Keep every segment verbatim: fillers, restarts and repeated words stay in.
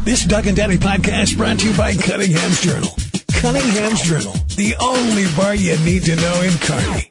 This Doug and Daddy podcast brought to you by Cunningham's Journal. Cunningham's Journal, the only bar you need to know in Kearney.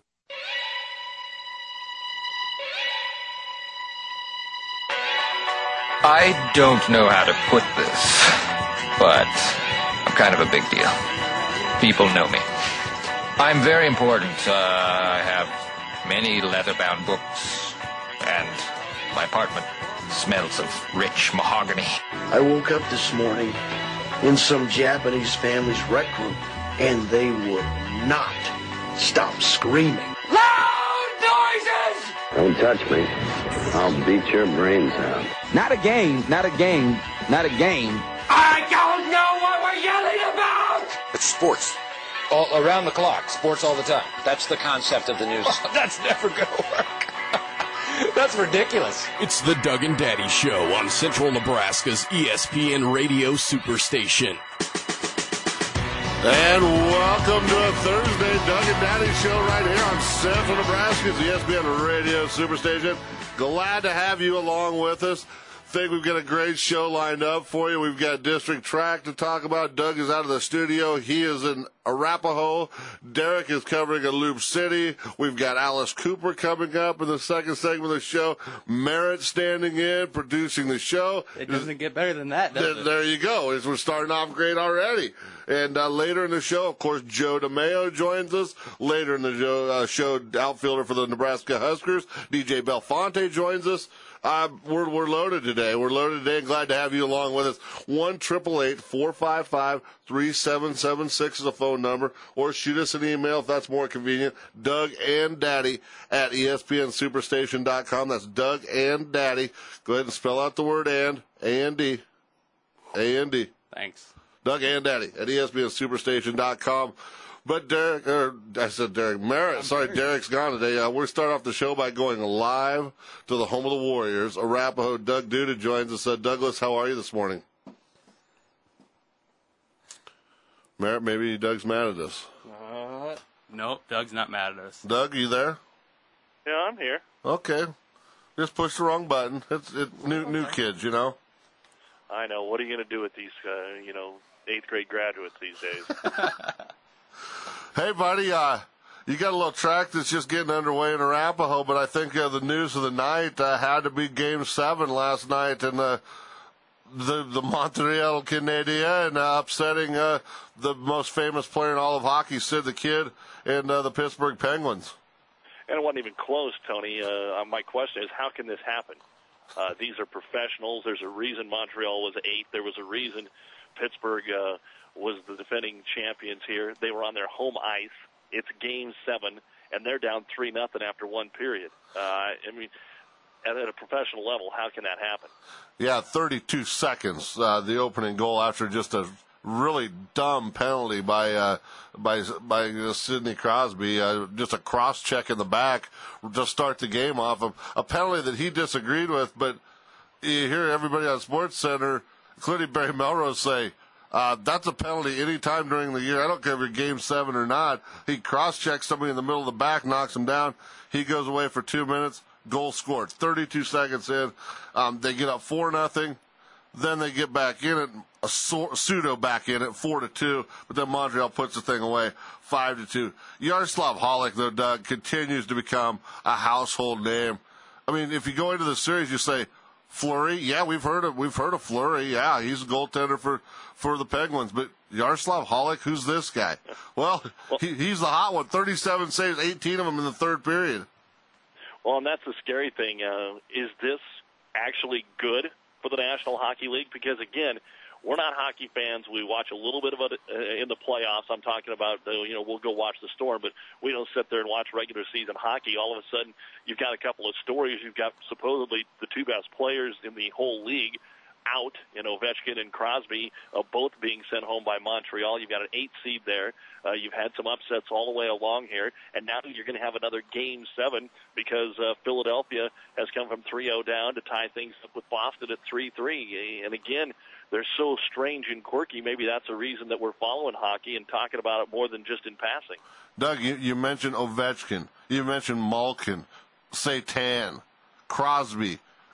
I don't know how to put this, but I'm kind of a big deal. People know me. I'm very important. Uh, I have many leather-bound books, and my apartment smells of rich mahogany. I woke up this morning in some Japanese family's rec room, and they would not stop screaming. Loud noises! Don't touch me. I'll beat your brains out. Not a game, not a game, not a game. I don't know what we're yelling about! It's sports. All around the clock. Sports all the time. That's the concept of the news. Oh, that's never going to work. That's ridiculous. It's the Doug and Daddy Show on Central Nebraska's E S P N Radio Superstation. And welcome to a Thursday Doug and Daddy Show right here on Central Nebraska's E S P N Radio Superstation. Glad to have you along with us. Think we've got a great show lined up for you. We've got district track to talk about. Doug is out of the studio. He is in Arapahoe. Derek is covering a Loop City. We've got Alice Cooper coming up in the second segment of the show. Merritt standing in, producing the show. It doesn't get better than that, does there, it? There you go. We're starting off great already. And uh, later in the show, of course, Joe DeMayo joins us. Later in the show, uh, show outfielder for the Nebraska Huskers, D J Belfonte joins us. Uh, we're, we're loaded today. We're loaded today. Glad to have you along with us. one eight eight eight, four five five, three seven seven six is a phone number, or shoot us an email if that's more convenient. Doug and Daddy at E S P N superstation dot com. That's Doug and Daddy. Go ahead and spell out the word and, A N D. A N D. Thanks. Doug and Daddy at E S P N superstation dot com. But Derek, or I said Derek Merritt. Sorry, Derek's gone today. Uh, we're starting off the show by going live to the home of the Warriors. Arapahoe, Doug Duda joins us. Uh, Douglas, how are you this morning? Merritt, maybe Doug's mad at us. Uh, nope, Doug's not mad at us. Doug, you there? Yeah, I'm here. Okay. Just push the wrong button. It's it, new new kids, you know. I know. What are you going to do with these, uh, you know, eighth grade graduates these days? Hey, buddy, uh, you got a little track that's just getting underway in Arapahoe, but I think uh, the news of the night uh, had to be Game seven last night and uh, the the Montreal Canadiens and uh, upsetting uh, the most famous player in all of hockey, Sid the Kid, and uh, the Pittsburgh Penguins. And it wasn't even close, Tony. Uh, my question is, how can this happen? Uh, these are professionals. There's a reason Montreal was eighth. There was a reason Pittsburgh uh, was the defending champions here. They were on their home ice. It's Game seven, and they're down three nothing after one period. Uh, I mean, at a professional level, how can that happen? Yeah, thirty-two seconds, uh, the opening goal after just a really dumb penalty by uh, by by uh, Sidney Crosby. Uh, just a cross check in the back to start the game off of a penalty that he disagreed with. But you hear everybody on SportsCenter, including Barry Melrose, say, Uh, that's a penalty any time during the year. I don't care if you're Game seven or not. He cross-checks somebody in the middle of the back, knocks him down. He goes away for two minutes. Goal scored. thirty-two seconds in. Um, they get up four nothing. Then they get back in it, a pseudo back in it, four to two. But then Montreal puts the thing away, five to two. Yaroslav Halak, though, Doug, continues to become a household name. I mean, if you go into the series, you say, Fleury, yeah, we've heard of we've heard of Fleury. Yeah, he's a goaltender for, for the Penguins. But Yaroslav Halak, who's this guy? Well, he, he's the hot one. thirty-seven saves, eighteen of them in the third period. Well, and that's the scary thing. Uh, is this actually good for the National Hockey League? Because, again, we're not hockey fans. We watch a little bit of it uh, in the playoffs. I'm talking about, uh, you know, we'll go watch the Storm, but we don't sit there and watch regular season hockey. All of a sudden, you've got a couple of stories. You've got supposedly the two best players in the whole league out, you know, Ovechkin and Crosby, uh, both being sent home by Montreal. You've got an eight seed there. Uh, you've had some upsets all the way along here, and now you're going to have another Game seven because uh, Philadelphia has come from three oh down to tie things up with Boston at three three. And again, they're so strange and quirky. Maybe that's a reason that we're following hockey and talking about it more than just in passing. Doug, you, you mentioned Ovechkin. You mentioned Malkin, Satan, Crosby.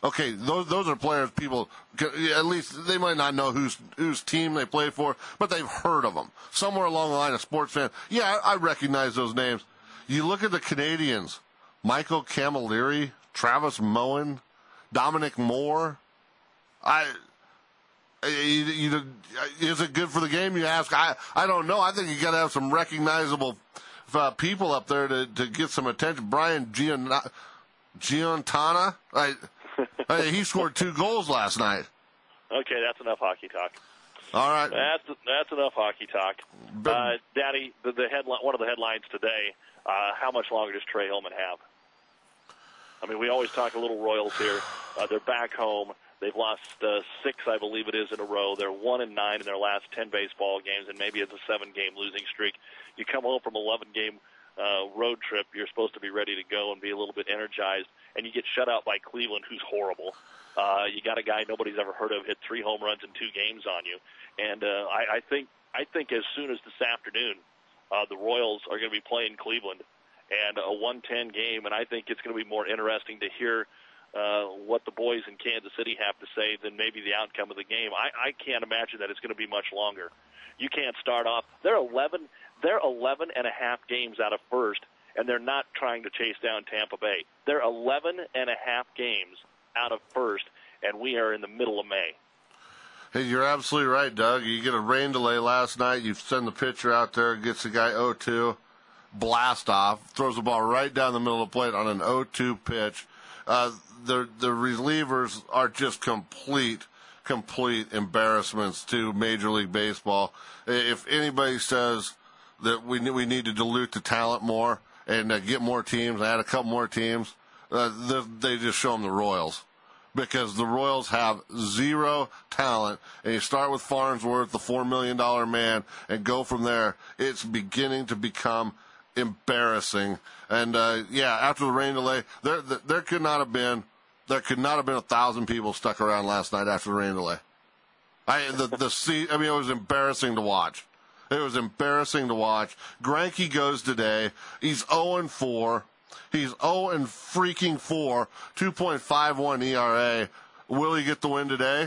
Okay, those those are players people, at least they might not know whose whose team they play for, but they've heard of them. Somewhere along the line, a sports fan, yeah, I, I recognize those names. You look at the Canadians, Michael Camilleri, Travis Moen, Dominic Moore. I, you, you, is it good for the game, you ask? I, I don't know. I think you got to have some recognizable uh, people up there to, to get some attention. Brian Gian, Giantana, I, I, he scored two goals last night. Okay, that's enough hockey talk. All right, that's that's enough hockey talk. Uh, Daddy, the, the headline, one of the headlines today. Uh, how much longer does Trey Hillman have? I mean, we always talk a little Royals here. Uh, they're back home. They've lost uh, six, I believe it is, in a row. They're one and nine in their last ten baseball games, and maybe it's a seven-game losing streak. You come home from an eleven-game uh, road trip, you're supposed to be ready to go and be a little bit energized, and you get shut out by Cleveland, who's horrible. Uh, you got a guy nobody's ever heard of hit three home runs in two games on you, and uh, I, I think I think as soon as this afternoon, uh, the Royals are going to be playing Cleveland, and a one ten game, and I think it's going to be more interesting to hear uh, what the boys in Kansas City have to say than maybe the outcome of the game. I, I can't imagine that it's going to be much longer. You can't start off. They're eleven. They're eleven and a half games out of first, and they're not trying to chase down Tampa Bay. They're eleven and a half games out of first, and we are in the middle of May. Hey, you're absolutely right, Doug. You get a rain delay last night. You send the pitcher out there, gets the guy oh two, blast off, throws the ball right down the middle of the plate on an oh two pitch. Uh, the the relievers are just complete, complete embarrassments to Major League Baseball. If anybody says that we we need to dilute the talent more and uh, get more teams, add a couple more teams, uh, they, they just show them the Royals. Because the Royals have zero talent, and you start with Farnsworth, the four million dollars man, and go from there. It's beginning to become embarrassing. And, uh, yeah, after the rain delay, there, there could not have been, there could not have been a thousand people stuck around last night after the rain delay. I, the, the sea, I mean, it was embarrassing to watch. It was embarrassing to watch. Greinke goes today. He's oh and four. He's oh and freaking four, two point five one E R A. Will he get the win today?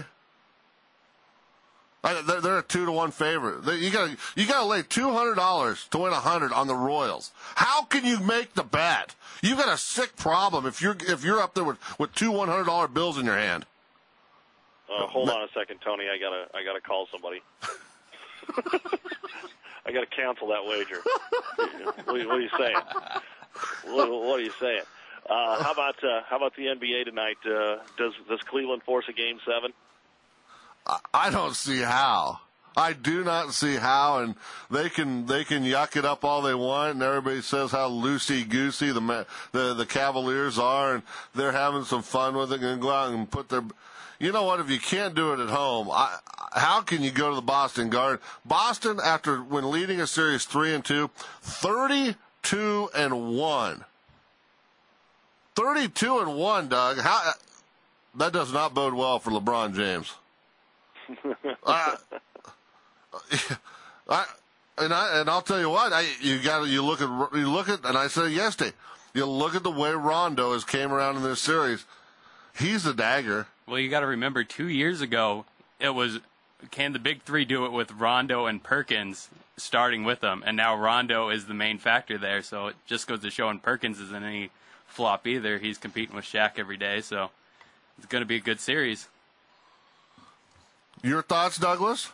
I, they're, they're a two to one favorite. They, you got you got to lay two hundred dollars to win a hundred on the Royals. How can you make the bet? You got a sick problem if you're if you're up there with, with two one hundred dollar bills in your hand. Uh, hold on a second, Tony. I gotta I gotta call somebody. I gotta cancel that wager. What, what are you saying? What, what are you saying? Uh, how about uh, how about the N B A tonight? Uh, does does Cleveland force a game seven? I don't see how. I do not see how, and they can they can yuck it up all they want, and everybody says how loosey goosey the the the Cavaliers are, and they're having some fun with it, and go out and put their. You know what? If you can't do it at home, I, how can you go to the Boston Garden? Boston, after when leading a series three and two, thirty-two and one. Thirty-two and one, Doug. How that does not bode well for LeBron James. I, I, and I and I'll tell you what, I you got you look at you look at, and I said yesterday, you look at the way Rondo has came around in this series. He's the dagger. Well, you got to remember, two years ago, it was, can the big three do it with Rondo and Perkins starting with them? And now Rondo is the main factor there, so it just goes to show, and Perkins isn't any flop either. He's competing with Shaq every day, so it's going to be a good series. Your thoughts, Douglas?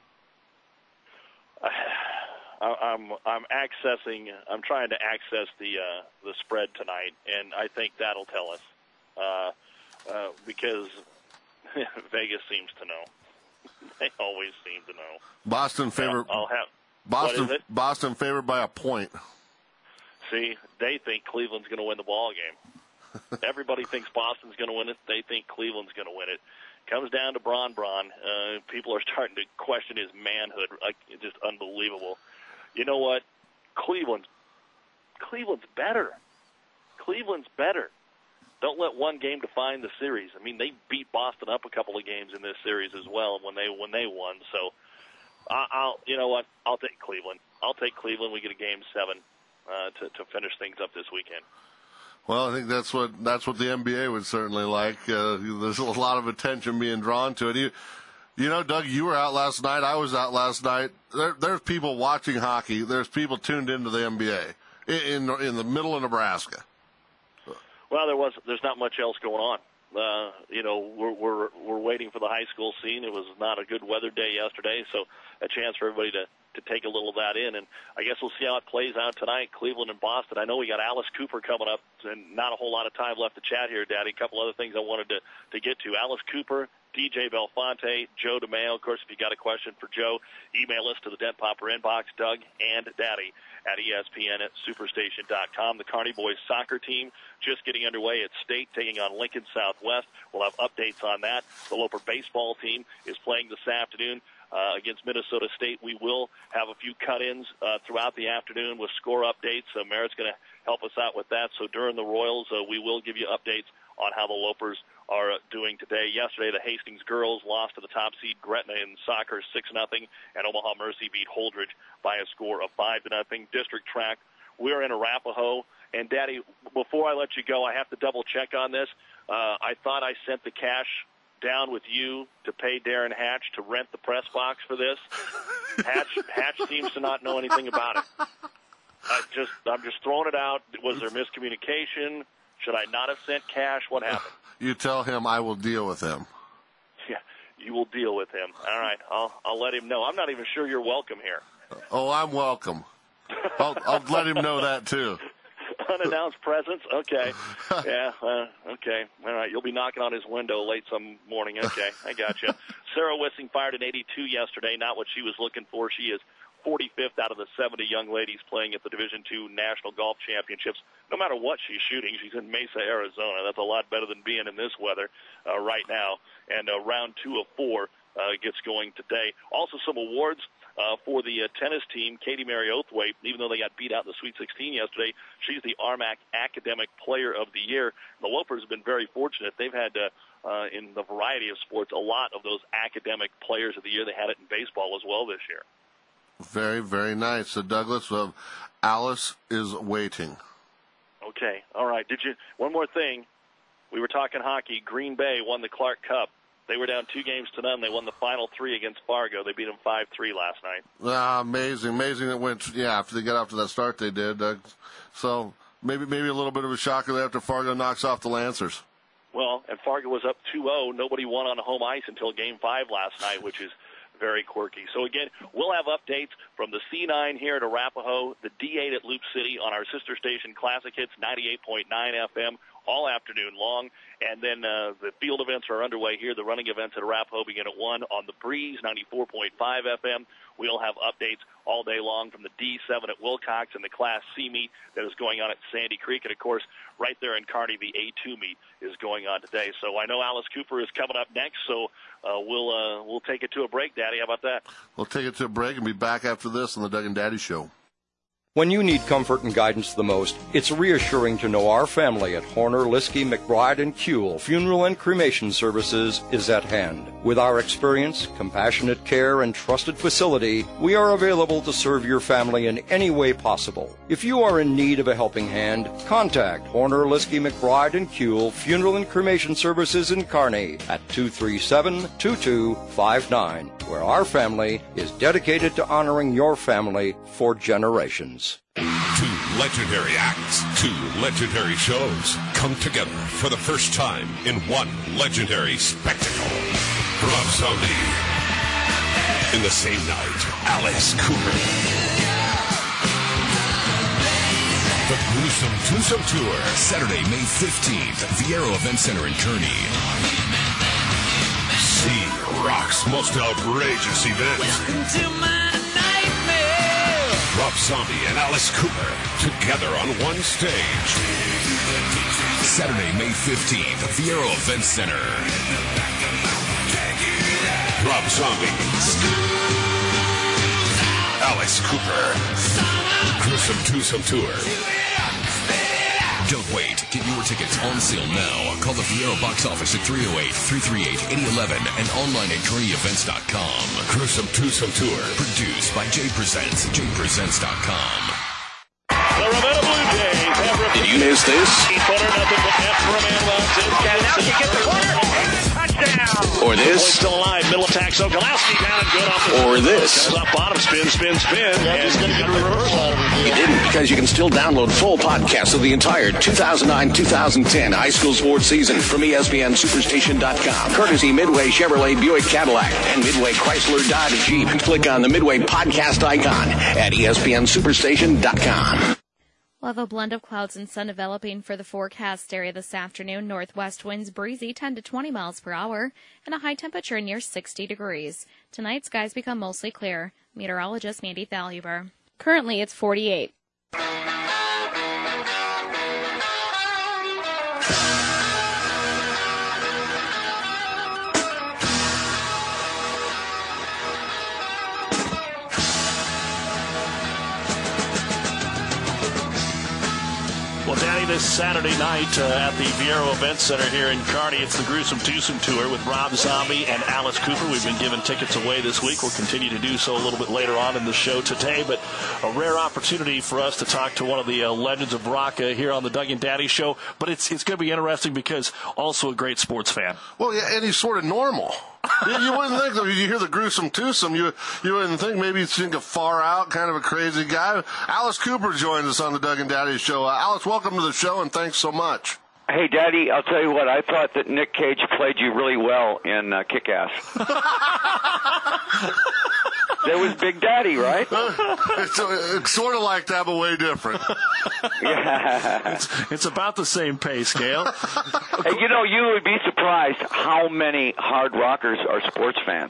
I'm I'm accessing. I'm trying to access the uh, the spread tonight, and I think that'll tell us. Uh, Uh, because Vegas seems to know. They always seem to know. Boston favored. I'll have Boston. Boston favored by a point. See, they think Cleveland's going to win the ball game. Everybody thinks Boston's going to win it. They think Cleveland's going to win it. Comes down to Bron Bron. Uh, people are starting to question his manhood. Like, it's just unbelievable. You know what? Cleveland's Cleveland's better. Cleveland's better. Don't let one game define the series. I mean, they beat Boston up a couple of games in this series as well when they when they won. So, I, I'll you know what? I'll take Cleveland. I'll take Cleveland. We get a game seven uh, to to finish things up this weekend. Well, I think that's what that's what the N B A would certainly like. Uh, there's a lot of attention being drawn to it. You, you know, Doug, you were out last night. I was out last night. There, there's people watching hockey. There's people tuned into the N B A in in, in the middle of Nebraska. Well, there was. There's not much else going on. Uh, you know, we're we're we're waiting for the high school scene. It was not a good weather day yesterday, so a chance for everybody to. to take a little of that in, and I guess we'll see how it plays out tonight, Cleveland and Boston. I know we got Alice Cooper coming up, and not a whole lot of time left to chat here, Daddy. A couple other things I wanted to, to get to. Alice Cooper, D J Belfonte, Joe DeMeo. Of course, if you got a question for Joe, email us to the Dent Popper inbox, Doug and Daddy at E S P N at superstation dot com. The Kearney boys soccer team just getting underway at State, taking on Lincoln Southwest. We'll have updates on that. The Loper baseball team is playing this afternoon Uh, against Minnesota State. We will have a few cut-ins uh, throughout the afternoon with score updates. Uh, Merritt's going to help us out with that. So during the Royals, uh, we will give you updates on how the Lopers are uh, doing today. Yesterday, the Hastings girls lost to the top seed Gretna in soccer six nothing, and Omaha Mercy beat Holdridge by a score of five to nothing. District track, we're in Arapahoe. And, Daddy, before I let you go, I have to double-check on this. Uh, I thought I sent the cash down with you to pay Darren Hatch to rent the press box for this. Hatch Hatch seems to not know anything about it. I just I'm just throwing it out. Was there miscommunication? Should I not have sent cash? What happened? You tell him I will deal with him. Yeah, you will deal with him. All right, I'll I'll let him know. I'm not even sure you're welcome here. Oh, I'm welcome. I'll I'll let him know that too. Unannounced presence? Okay. Yeah, uh, okay. All right, you'll be knocking on his window late some morning. Okay, I got you. Sarah Wissing fired an eighty-two yesterday, not what she was looking for. She is forty-fifth out of the seventy young ladies playing at the Division two National Golf Championships. No matter what she's shooting, she's in Mesa, Arizona. That's a lot better than being in this weather uh, right now. And uh, round two of four uh, gets going today. Also some awards. Uh, for the uh, tennis team, Katie Mary Oathwaite, even though they got beat out in the Sweet sixteen yesterday, she's the R M A C Academic Player of the Year. The Lopers have been very fortunate. They've had, uh, uh, in the variety of sports, a lot of those academic players of the year. They had it in baseball as well this year. Very, very nice. So, Douglas, uh, Alice is waiting. Okay, all right. Did you? One more thing. We were talking hockey. Green Bay won the Clark Cup. They were down two games to none. They won the final three against Fargo. They beat them five three last night. Ah, amazing, amazing. It went, yeah, after they got off to that start they did. Uh, so maybe maybe a little bit of a shocker there after Fargo knocks off the Lancers. Well, and Fargo was up two oh. Nobody won on home ice until game five last night, which is very quirky. So, again, we'll have updates from the C nine here at Arapahoe, the D eight at Loop City on our sister station Classic Hits ninety-eight point nine F M all afternoon long. And then uh, the field events are underway here. The running events at Arapahoe begin at one on the Breeze, ninety-four point five F M. We'll have updates all day long from the D seven at Wilcox and the Class C meet that is going on at Sandy Creek. And, of course, right there in Kearney, the A two meet is going on today. So I know Alice Cooper is coming up next, so uh, we'll uh, we'll take it to a break, Daddy. How about that? We'll take it to a break and be back after this on the Doug and Daddy Show. When you need comfort and guidance the most, it's reassuring to know our family at Horner, Liskey, McBride, and Kuehl Funeral and Cremation Services is at hand. With our experience, compassionate care, and trusted facility, we are available to serve your family in any way possible. If you are in need of a helping hand, contact Horner, Liskey, McBride, and Kuehl Funeral and Cremation Services in Kearney at two three seven, two two five nine, where our family is dedicated to honoring your family for generations. Two legendary acts, two legendary shows come together for the first time in one legendary spectacle. Rob Zombie. In the same night, Alice Cooper. The Gruesome Twosome Tour, Saturday, May fifteenth at the Aero Event Center in Kearney. See rock's most outrageous event. Welcome to my nightmare. Rob Zombie and Alice Cooper together on one stage. Saturday, May fifteenth at the Aero Event Center. Rob Zombie, Alice Cooper, Gruesome Twosome Tour. Don't wait. Get your tickets on sale now. Call the Fiero box office at three oh eight, three three eight, eight oh one one and online at kearney events dot com. Gruesome Twosome Tour. Produced by Jay Presents, jay presents dot com. The Ravenna Blue Jays have Did you you miss this? Footer, nothing but net for a man left. And now you get the corner. Touchdown. Or this? Still alive. Middle attack. Sokolowski down and good off the Or this? Comes up bottom. Spin, spin, spin. And he's going to get a reversal out of it. You didn't, because you can still download full podcasts of the entire two thousand nine two thousand ten high school sports season from E S P N Superstation dot com. Courtesy Midway Chevrolet Buick Cadillac and Midway Chrysler Dodge Jeep. Click on the Midway podcast icon at E S P N Superstation dot com. We'll have a blend of clouds and sun developing for the forecast area this afternoon. Northwest winds breezy ten to twenty miles per hour and a high temperature near sixty degrees. Tonight, skies become mostly clear. Meteorologist Mandy Thalhuber. Currently, it's forty-eight. Well, Danny, this Saturday night uh, at the Viero Event Center here in Kearney, it's the Gruesome Twosome Tour with Rob Zombie and Alice Cooper. We've been giving tickets away this week. We'll continue to do so a little bit later on in the show today, but a rare opportunity for us to talk to one of the uh, legends of rock uh, here on the Doug and Daddy Show. But it's it's going to be interesting because also a great sports fan. Well, yeah, and he's sort of normal. you, you wouldn't think that you hear the Gruesome Twosome, you you wouldn't think maybe you think a far out kind of a crazy guy. Alice Cooper joins us on the Doug and Daddy Show. Uh, Alice, welcome to the show, and thanks so much. Hey, Daddy, I'll tell you what, I thought that Nick Cage played you really well in uh, Kick-Ass. That was Big Daddy, right? it's, it's sort of like that, but way different. Yeah. It's, it's about the same pay scale. Hey, you know, you would be surprised how many hard rockers are sports fans.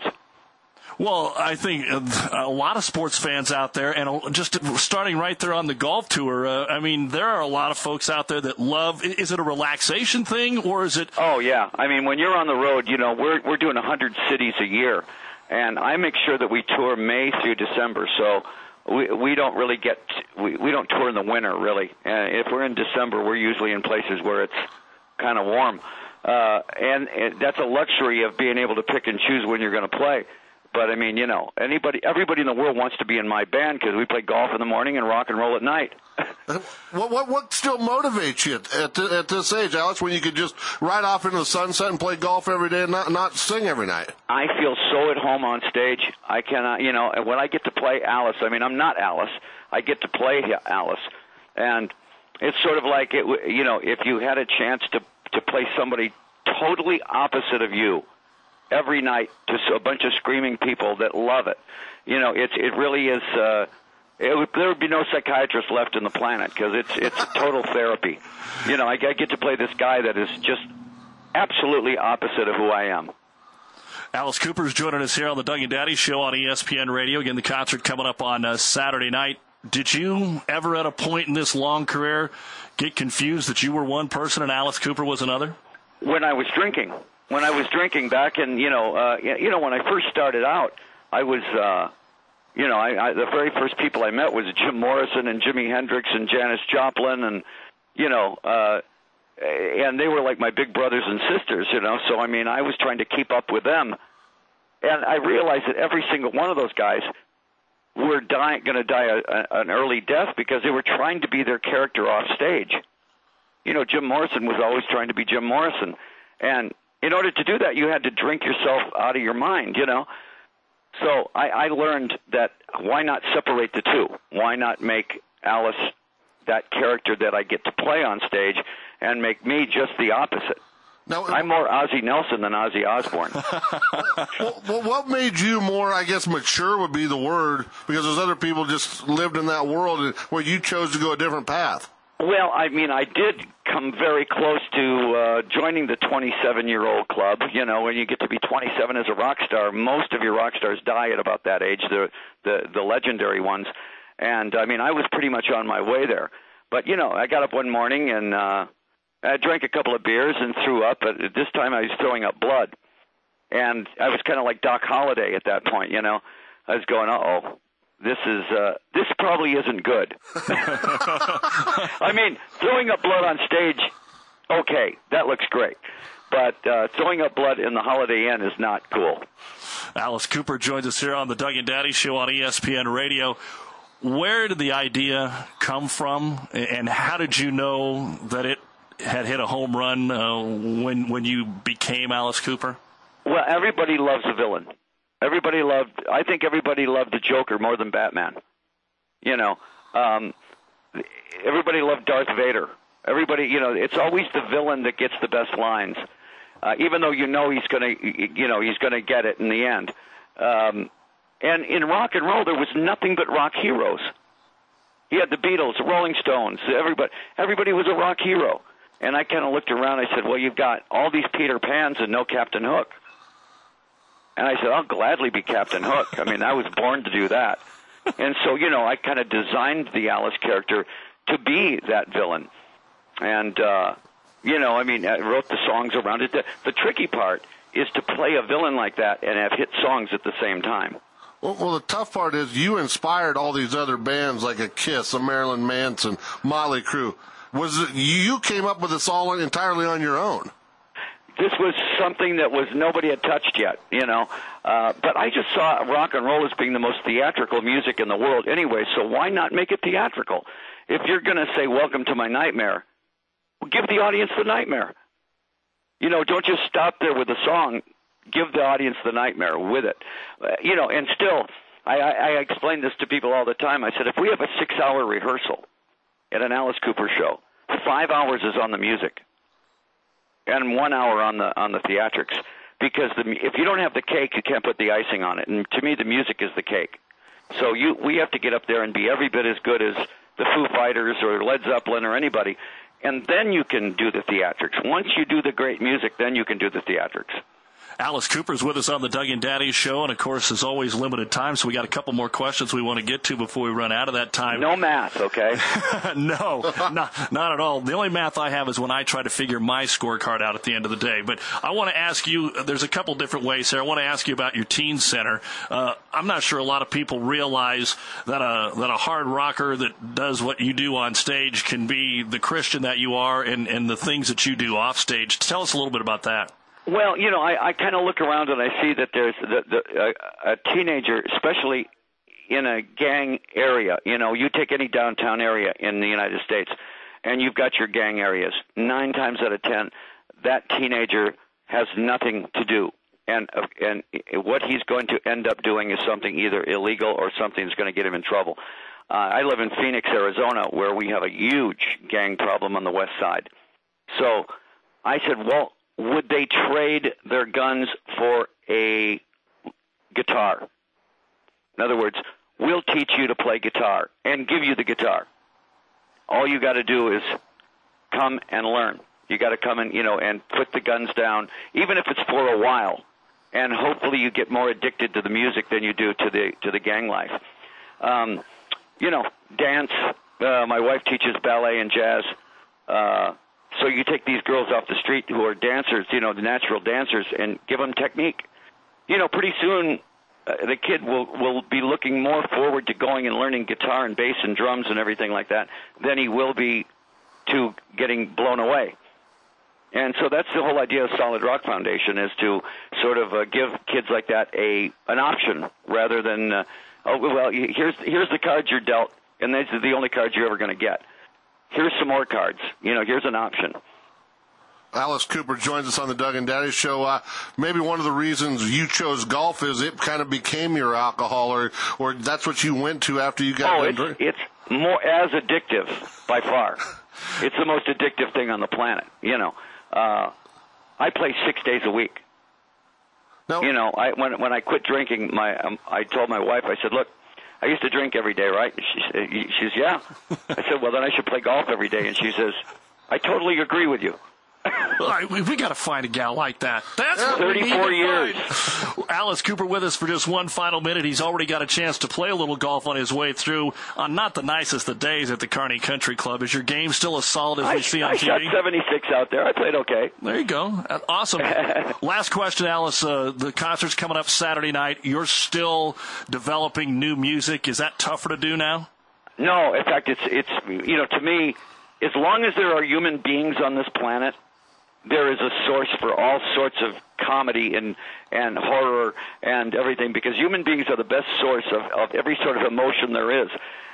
Well, I think a lot of sports fans out there, and just starting right there on the golf tour, uh, I mean, there are a lot of folks out there that love, is it a relaxation thing, or is it? Oh, yeah. I mean, when you're on the road, you know, we're we're doing one hundred cities a year, and I make sure that we tour May through December, so we we don't really get, we, we don't tour in the winter, really. And if we're in December, we're usually in places where it's kind of warm. Uh, and, and that's a luxury of being able to pick and choose when you're going to play. But, I mean, you know, anybody, everybody in the world wants to be in my band because we play golf in the morning and rock and roll at night. what, what what still motivates you at, at this age, Alice, when you could just ride off into the sunset and play golf every day and not, not sing every night? I feel so at home on stage. I cannot, you know, when I get to play Alice, I mean, I'm not Alice. I get to play Alice. And it's sort of like, it, you know, if you had a chance to, to play somebody totally opposite of you, every night to a bunch of screaming people that love it. You know, it's it really is. Uh, it would, there would be no psychiatrist left in the planet because it's it's total therapy. You know, I, I get to play this guy that is just absolutely opposite of who I am. Alice Cooper is joining us here on the Doug and Daddy Show on E S P N Radio. Again, the concert coming up on uh, Saturday night. Did you ever, at a point in this long career, get confused that you were one person and Alice Cooper was another? When I was drinking. When I was drinking back in, you know, uh, you know, when I first started out, I was, uh, you know, I, I, the very first people I met was Jim Morrison and Jimi Hendrix and Janis Joplin, and you know, uh, and they were like my big brothers and sisters, you know. So I mean, I was trying to keep up with them, and I realized that every single one of those guys were dying, going to die a, a, an early death because they were trying to be their character off stage. You know, Jim Morrison was always trying to be Jim Morrison, and in order to do that, you had to drink yourself out of your mind, you know. So I, I learned that why not separate the two? Why not make Alice that character that I get to play on stage and make me just the opposite? Now, I'm more Ozzie Nelson than Ozzy Osbourne. well, well, what made you more, I guess, mature would be the word, because those other people just lived in that world where you chose to go a different path. Well, I mean, I did come very close to uh, joining the twenty-seven-year-old club. You know, when you get to be twenty-seven as a rock star, most of your rock stars die at about that age, the the, the legendary ones. And, I mean, I was pretty much on my way there. But, you know, I got up one morning and uh, I drank a couple of beers and threw up. But this time I was throwing up blood. And I was kind of like Doc Holliday at that point, you know. I was going, uh-oh. This is uh, this probably isn't good. I mean, throwing up blood on stage, okay, that looks great. But uh, throwing up blood in the Holiday Inn is not cool. Alice Cooper joins us here on the Doug and Daddy Show on E S P N Radio. where did the idea come from, and how did you know that it had hit a home run uh, when when you became Alice Cooper? Well, everybody loves a villain. Everybody loved, I think everybody loved the Joker more than Batman. You know, um, everybody loved Darth Vader. Everybody, you know, it's always the villain that gets the best lines, uh, even though you know he's going to, you know, he's going to get it in the end. Um, and in rock and roll, there was nothing but rock heroes. He had the Beatles, the Rolling Stones, everybody. Everybody was a rock hero. And I kind of looked around. I said, well, you've got all these Peter Pans and no Captain Hook. And I said, I'll gladly be Captain Hook. I mean, I was born to do that. And so, you know, I kind of designed the Alice character to be that villain. And, uh, you know, I mean, I wrote the songs around it. The, the tricky part is to play a villain like that and have hit songs at the same time. Well, well, the tough part is you inspired all these other bands like a Kiss, a Marilyn Manson, Motley Crue. Was it you came up with this all entirely on your own? This was something that was nobody had touched yet, you know. Uh, but I just saw rock and roll as being the most theatrical music in the world anyway, so why not make it theatrical? If you're going to say, welcome to my nightmare, give the audience the nightmare. You know, don't just stop there with the song. Give the audience the nightmare with it. Uh, you know, and still, I, I, I explain this to people all the time. I said, if we have a six-hour rehearsal at an Alice Cooper show, five hours is on the music. And one hour on the on the theatrics, because the, if you don't have the cake, you can't put the icing on it. And to me, the music is the cake. So you we have to get up there and be every bit as good as the Foo Fighters or Led Zeppelin or anybody, and then you can do the theatrics. Once you do the great music, then you can do the theatrics. Alice Cooper's with us on the Doug and Daddy Show, and of course, there's always limited time, so we got a couple more questions we want to get to before we run out of that time. No math, okay? no, not, not at all. The only math I have is when I try to figure my scorecard out at the end of the day. But I want to ask you, there's a couple different ways here. I want to ask you about your teen center. Uh, I'm not sure a lot of people realize that a, that a hard rocker that does what you do on stage can be the Christian that you are and, and the things that you do off stage. Tell us a little bit about that. Well, you know, I, I kind of look around and I see that there's the, the, a, a teenager, especially in a gang area. You know, you take any downtown area in the United States, and you've got your gang areas. Nine times out of ten, that teenager has nothing to do. And and what he's going to end up doing is something either illegal or something that's going to get him in trouble. Uh, I live in Phoenix, Arizona, where we have a huge gang problem on the west side. So I said, well, would they trade their guns for a guitar? In other words, we'll teach you to play guitar and give you the guitar. All you got to do is come and learn. You got to come and, you know, and put the guns down, even if it's for a while. And hopefully you get more addicted to the music than you do to the to the gang life. Um, you know, dance. Uh, my wife teaches ballet and jazz. Uh, So you take these girls off the street who are dancers, you know, the natural dancers, and give them technique. You know, pretty soon uh, the kid will, will be looking more forward to going and learning guitar and bass and drums and everything like that than he will be to getting blown away. And so that's the whole idea of Solid Rock Foundation, is to sort of uh, give kids like that a an option rather than, uh, oh, well, here's here's the cards you're dealt, and these are the only cards you're ever going to get. Here's some more cards. You know, here's an option. Alice Cooper joins us on the Doug and Daddy Show. Uh, maybe one of the reasons you chose golf is it kind of became your alcohol, or, or that's what you went to after you got oh, done it's, it's more as addictive by far. It's the most addictive thing on the planet. You know, uh, I play six days a week. No. You know, I when when I quit drinking, my um, I told my wife, I said, look, I used to drink every day, right? She, she says, yeah. I said, well, then I should play golf every day. And she says, I totally agree with you. All right, we, we got to find a gal like that. That's what thirty-four we need to years. Find. Alice Cooper with us for just one final minute. He's already got a chance to play a little golf on his way through on not the nicest of days at the Kearney Country Club. Is your game still as solid as I, we see on I T V? I shot seventy-six out there. I played okay. There you go. Awesome. Last question, Alice. Uh, the concert's coming up Saturday night. You're still developing new music. Is that tougher to do now? No. In fact, it's it's you know, to me, as long as there are human beings on this planet, there is a source for all sorts of comedy and, and horror and everything, because human beings are the best source of, of every sort of emotion there is.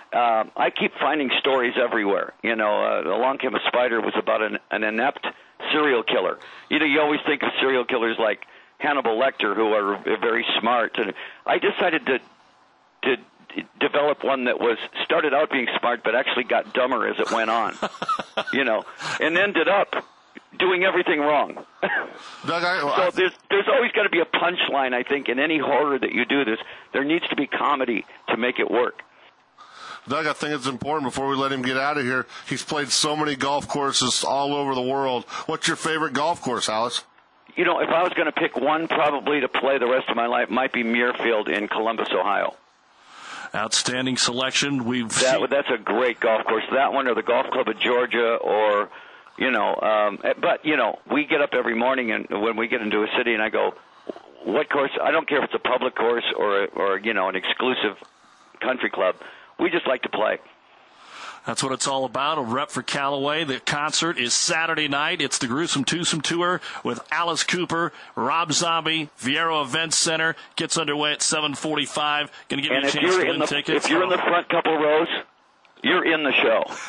uh, I keep finding stories everywhere. You know, uh, Along Came a Spider was about an, an inept serial killer. You know, you always think of serial killers like Hannibal Lecter, who are very smart. And I decided to to develop one that was started out being smart, but actually got dumber as it went on. You know, and ended up doing everything wrong. Doug, I, I, so there's there's always got to be a punchline, I think, in any horror that you do. This there needs to be comedy to make it work. Doug, I think it's important before we let him get out of here. He's played so many golf courses all over the world. What's your favorite golf course, Alice? You know, if I was going to pick one probably to play the rest of my life, it might be Muirfield in Columbus, Ohio. Outstanding selection. We've that, that's a great golf course. That one, or the Golf Club of Georgia, or you know. Um, but you know, we get up every morning, and when we get into a city, and I go, "What course?" I don't care if it's a public course or or you know an exclusive country club. We just like to play. That's what it's all about, a rep for Callaway. The concert is Saturday night. It's the Gruesome Twosome Tour with Alice Cooper, Rob Zombie, Viero Events Center. Gets underway at seven forty-five. Going to give and you a chance to win the, tickets. If you're in the front couple rows, you're in the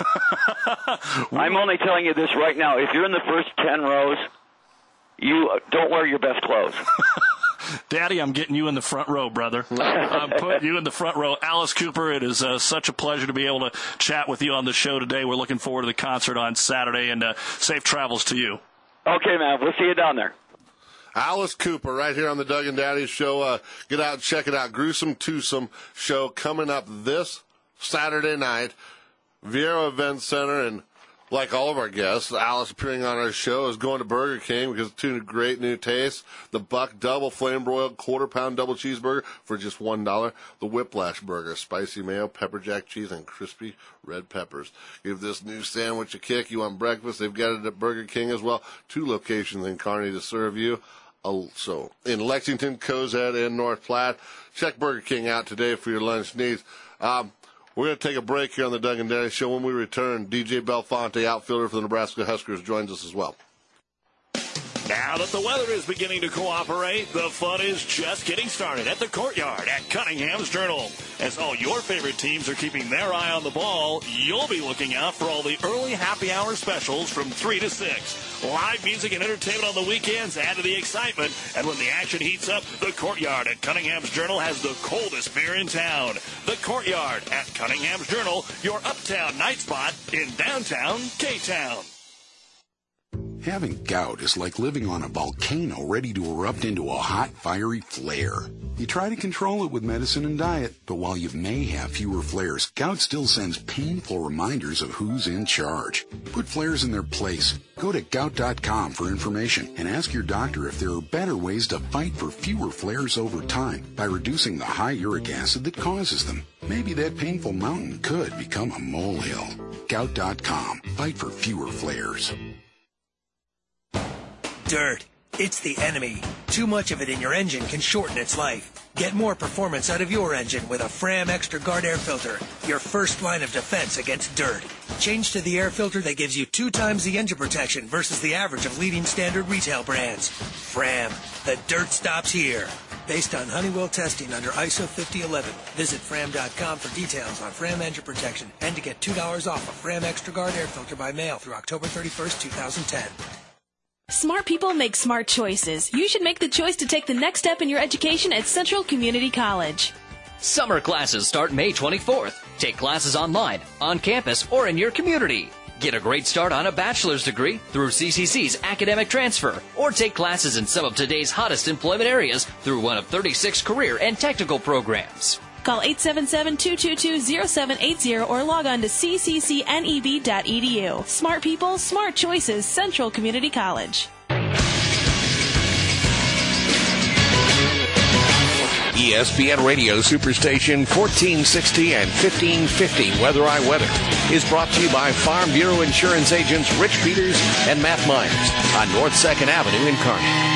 show. I'm only telling you this right now. If you're in the first ten rows, you don't wear your best clothes. Daddy, I'm getting you in the front row, brother. I'm putting you in the front row. Alice Cooper, it is uh, such a pleasure to be able to chat with you on the show today. We're looking forward to the concert on Saturday, and uh, safe travels to you. Okay, man. We'll see you down there. Alice Cooper right here on the Doug and Daddy Show. Uh, get out and check it out. Gruesome Twosome show coming up this Saturday night. Viero Events Center, and like all of our guests, Alice appearing on our show is going to Burger King because of two great new tastes. The Buck Double Flame Broiled Quarter Pound Double Cheeseburger for just one dollar. The Whiplash Burger, spicy mayo, pepper jack cheese, and crispy red peppers. Give this new sandwich a kick. You want breakfast? They've got it at Burger King as well. Two locations in Kearney to serve you. Also, in Lexington, Cozad, and North Platte. Check Burger King out today for your lunch needs. Um, We're going to take a break here on the Doug and Daddy Show. When we return, D J Belfonte, outfielder for the Nebraska Huskers, joins us as well. Now that the weather is beginning to cooperate, the fun is just getting started at the Courtyard at Cunningham's Journal. As all your favorite teams are keeping their eye on the ball, you'll be looking out for all the early happy hour specials from three to six. Live music and entertainment on the weekends add to the excitement. And when the action heats up, the Courtyard at Cunningham's Journal has the coldest beer in town. The Courtyard at Cunningham's Journal, your uptown night spot in downtown K-Town. Having gout is like living on a volcano ready to erupt into a hot, fiery flare. You try to control it with medicine and diet, but while you may have fewer flares, gout still sends painful reminders of who's in charge. Put flares in their place. Go to gout dot com for information and ask your doctor if there are better ways to fight for fewer flares over time by reducing the high uric acid that causes them. Maybe that painful mountain could become a molehill. gout dot com. Fight for fewer flares. Dirt. It's the enemy. Too much of it in your engine can shorten its life. Get more performance out of your engine with a Fram Extra Guard air filter, your first line of defense against dirt. Change to the air filter that gives you two times the engine protection versus the average of leading standard retail brands. Fram. The dirt stops here. Based on Honeywell testing under I S O fifty eleven. Visit Fram dot com for details on Fram engine protection and to get two dollars off a Fram Extra Guard air filter by mail through October thirty-first, twenty ten. Smart people make smart choices. You should make the choice to take the next step in your education at Central Community College. Summer classes start May twenty-fourth. Take classes online, on campus, or in your community. Get a great start on a bachelor's degree through C C C's academic transfer, or take classes in some of today's hottest employment areas through one of thirty-six career and technical programs. Call eight seven seven, two two two, zero seven eight zero or log on to c c c n e b dot e d u. Smart people, smart choices, Central Community College. E S P N Radio Superstation fourteen sixty and fifteen fifty Weather I Weather is brought to you by Farm Bureau Insurance agents Rich Peters and Matt Myers on North second Avenue in Kearney.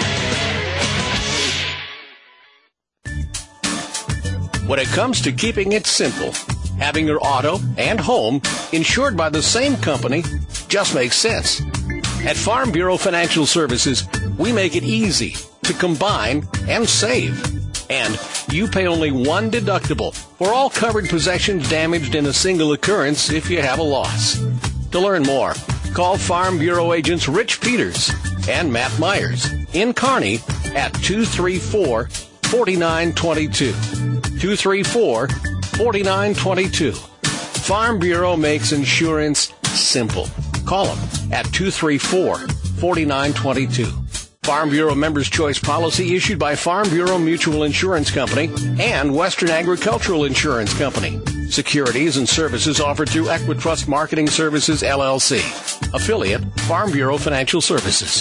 When it comes to keeping it simple, having your auto and home insured by the same company just makes sense. At Farm Bureau Financial Services, we make it easy to combine and save. And you pay only one deductible for all covered possessions damaged in a single occurrence if you have a loss. To learn more, call Farm Bureau agents Rich Peters and Matt Myers in Kearney at two three four, four nine two two. two three four, four nine two two. Farm Bureau makes insurance simple. Call them at two three four, four nine two two. Farm Bureau Members' Choice policy issued by Farm Bureau Mutual Insurance Company and Western Agricultural Insurance Company. Securities and services offered through Equitrust Marketing Services, L L C. Affiliate, Farm Bureau Financial Services.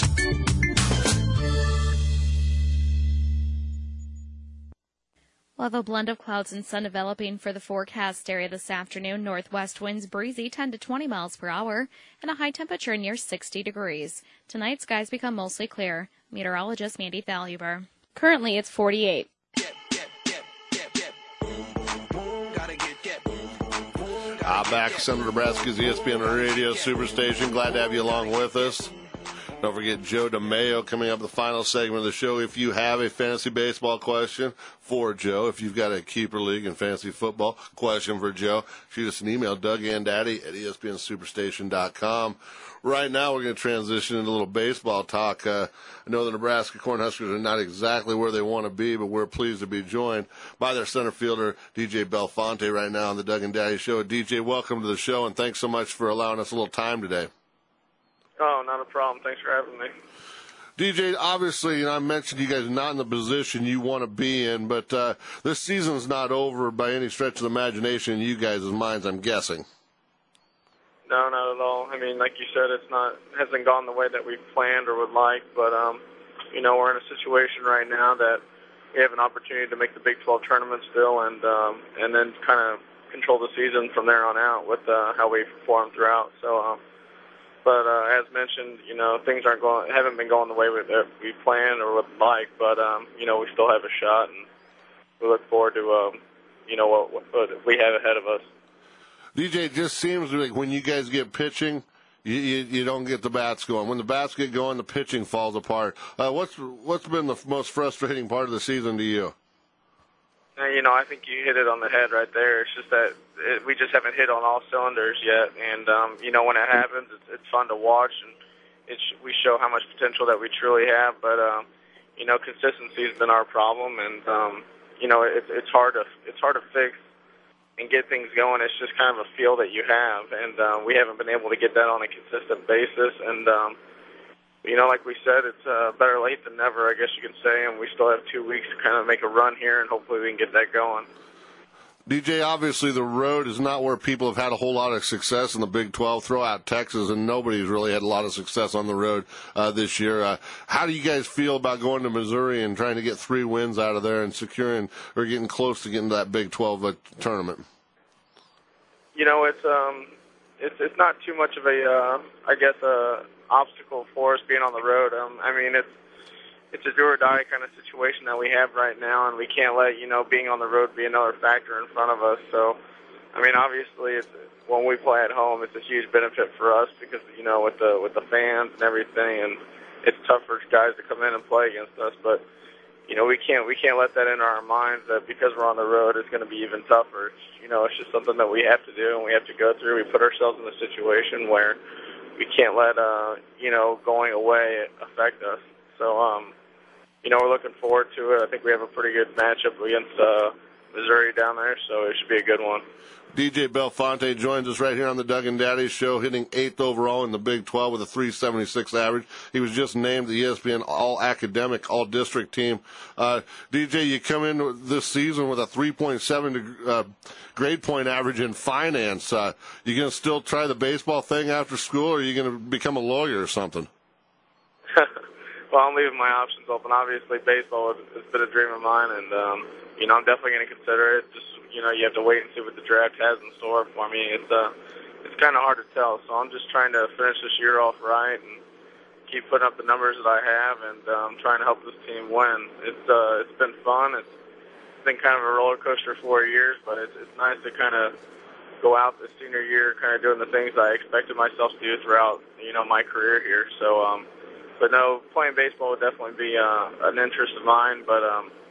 We'll have a blend of clouds and sun developing for the forecast area this afternoon. Northwest winds breezy ten to twenty miles per hour and a high temperature near sixty degrees. Tonight, skies become mostly clear. Meteorologist Mandy Thaluber. Currently, it's forty-eight. Ah, back, Central Nebraska's E S P N Radio Superstation. Glad to have you along with us. Don't forget Joe DeMayo coming up the final segment of the show. If you have a fantasy baseball question for Joe, if you've got a keeper league and fantasy football question for Joe, shoot us an email, Doug and Daddy at E S P N Superstation dot com. Right now, we're going to transition into a little baseball talk. Uh, I know the Nebraska Cornhuskers are not exactly where they want to be, but we're pleased to be joined by their center fielder, D J Belfonte, right now on the Doug and Daddy Show. D J, welcome to the show, and thanks so much for allowing us a little time today. Oh, not a problem. Thanks for having me. D J, obviously, you know, I mentioned you guys are not in the position you want to be in, but uh, this season's not over by any stretch of the imagination in you guys' minds, I'm guessing. No, not at all. I mean, like you said, it's not hasn't gone the way that we planned or would like, but um, you know, we're in a situation right now that we have an opportunity to make the Big twelve tournament still, and um, and then kind of control the season from there on out with uh, how we perform throughout. So. Um, But uh, as mentioned, you know, things aren't going, haven't been going the way we, that we planned or would like. But um, you know, we still have a shot, and we look forward to, um, you know, what, what we have ahead of us. D J, it just seems like when you guys get pitching, you, you, you don't get the bats going. When the bats get going, the pitching falls apart. Uh, what's what's been the most frustrating part of the season to you? Uh, you know, I think you hit it on the head right there. It's just that it, we just haven't hit on all cylinders yet. And, um, you know, when it happens, it's, it's fun to watch, and it's, we show how much potential that we truly have. But, um, you know, consistency has been our problem. And, um, you know, it, it's hard to it's hard to fix and get things going. It's just kind of a feel that you have. And uh, we haven't been able to get that on a consistent basis. And, um, you know, like we said, it's uh, better late than never, I guess you can say, and we still have two weeks to kind of make a run here, and hopefully we can get that going. D J, obviously the road is not where people have had a whole lot of success in the Big twelve. Throw out Texas, and nobody's really had a lot of success on the road uh, this year. Uh, how do you guys feel about going to Missouri and trying to get three wins out of there and securing or getting close to getting to that Big twelve uh, tournament? You know, it's um, it's it's not too much of a, uh, I guess, a obstacle for us being on the road. Um, I mean, it's it's a do or die kind of situation that we have right now, and we can't let, you know, being on the road be another factor in front of us. So, I mean, obviously, it's, when we play at home, it's a huge benefit for us because, you know, with the with the fans and everything, and it's tough for guys to come in and play against us. But, you know, we can't we can't let that enter our minds that because we're on the road, it's going to be even tougher. It's, you know, it's just something that we have to do and we have to go through. We put ourselves in a situation where we can't let, uh, you know, going away affect us. So, um, you know, we're looking forward to it. I think we have a pretty good matchup against uh, Missouri down there, so it should be a good one. D J Belfonte joins us right here on the Doug and Daddy Show, hitting eighth overall in the Big twelve with a three seventy-six average. He was just named the E S P N All-Academic, All-District team. Uh, D J, you come in this season with a three point seven uh, grade point average in finance. Uh, you going to still try the baseball thing after school, or are you going to become a lawyer or something? Well, I'm leaving my options open. Obviously, baseball has, has been a dream of mine, and, um, you know, I'm definitely going to consider it. Just, you know, you have to wait and see what the draft has in store for me. It's uh, it's kind of hard to tell, so I'm just trying to finish this year off right and keep putting up the numbers that I have, and um, trying to help this team win. It's uh, it's been fun. It's been kind of a roller coaster for years, but it's it's nice to kind of go out this senior year, kind of doing the things I expected myself to do throughout, you know, my career here. So, um, but no, playing baseball would definitely be uh, an interest of mine, but um.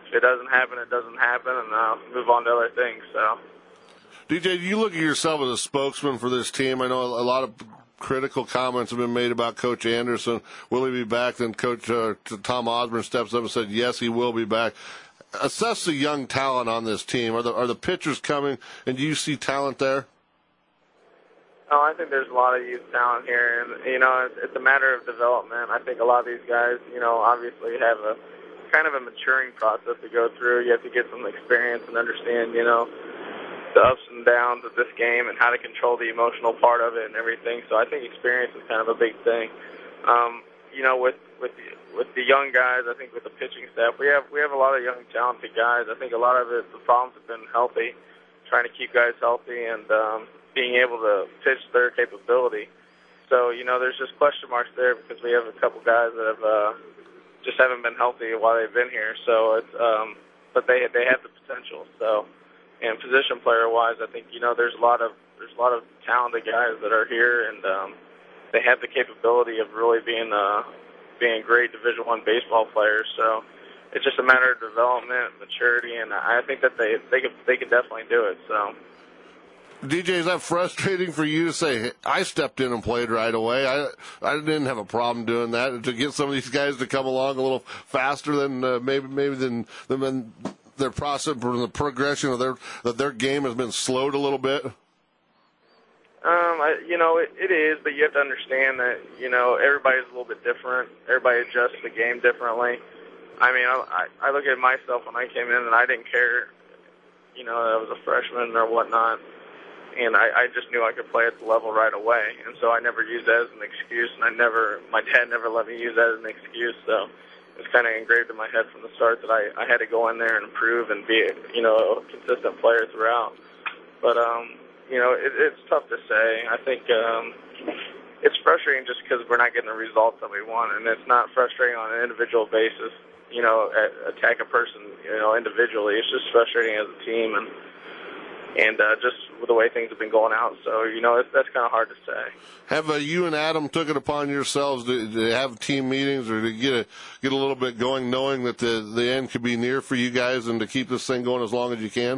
if it doesn't happen, it doesn't happen, and uh, move on to other things. So, D J, do you look at yourself as a spokesman for this team? I know a lot of critical comments have been made about Coach Anderson. Will he be back? Then Coach uh, Tom Osborne steps up and said, yes, he will be back. Assess the young talent on this team. Are the are the pitchers coming, and do you see talent there? Oh, I think there's a lot of youth talent here, and you know, it's, it's a matter of development. I think a lot of these guys, you know, obviously have a kind of a maturing process to go through. You have to get some experience and understand, you know, the ups and downs of this game and how to control the emotional part of it and everything. So I think experience is kind of a big thing. Um, you know, with with the, with the young guys, I think with the pitching staff, we have we have a lot of young talented guys. I think a lot of it, the problems have been healthy, trying to keep guys healthy and um, being able to pitch their capability. So, you know, there's just question marks there because we have a couple guys that have uh, just haven't been healthy while they've been here. So it's, um, but they they have the potential. So, and position player wise, I think, you know, there's a lot of there's a lot of talented guys that are here, and um, they have the capability of really being uh, being great Division One baseball players. So it's just a matter of development, maturity, and I think that they they could they could definitely do it. So. D J, is that frustrating for you to say, hey, I stepped in and played right away? I I didn't have a problem doing that. To get some of these guys to come along a little faster than uh, maybe maybe than than their process, the progression of their that their game has been slowed a little bit. Um, I, you know, it, it is, but you have to understand that you know everybody's a little bit different. Everybody adjusts the game differently. I mean, I I look at myself when I came in, and I didn't care. You know, I was a freshman or whatnot. And I, I just knew I could play at the level right away, and so I never used that as an excuse. And I never, my dad never let me use that as an excuse. So it's kind of engraved in my head from the start that I, I had to go in there and improve and be, you know, a consistent player throughout. But um, you know, it, it's tough to say. I think um, it's frustrating just because we're not getting the results that we want, and it's not frustrating on an individual basis. You know, attack a person, you know, individually. It's just frustrating as a team and. And uh, just with the way things have been going out. So, you know, it's, that's kind of hard to say. Have uh, you and Adam took it upon yourselves to, to have team meetings or to get a, get a little bit going, knowing that the, the end could be near for you guys and to keep this thing going as long as you can?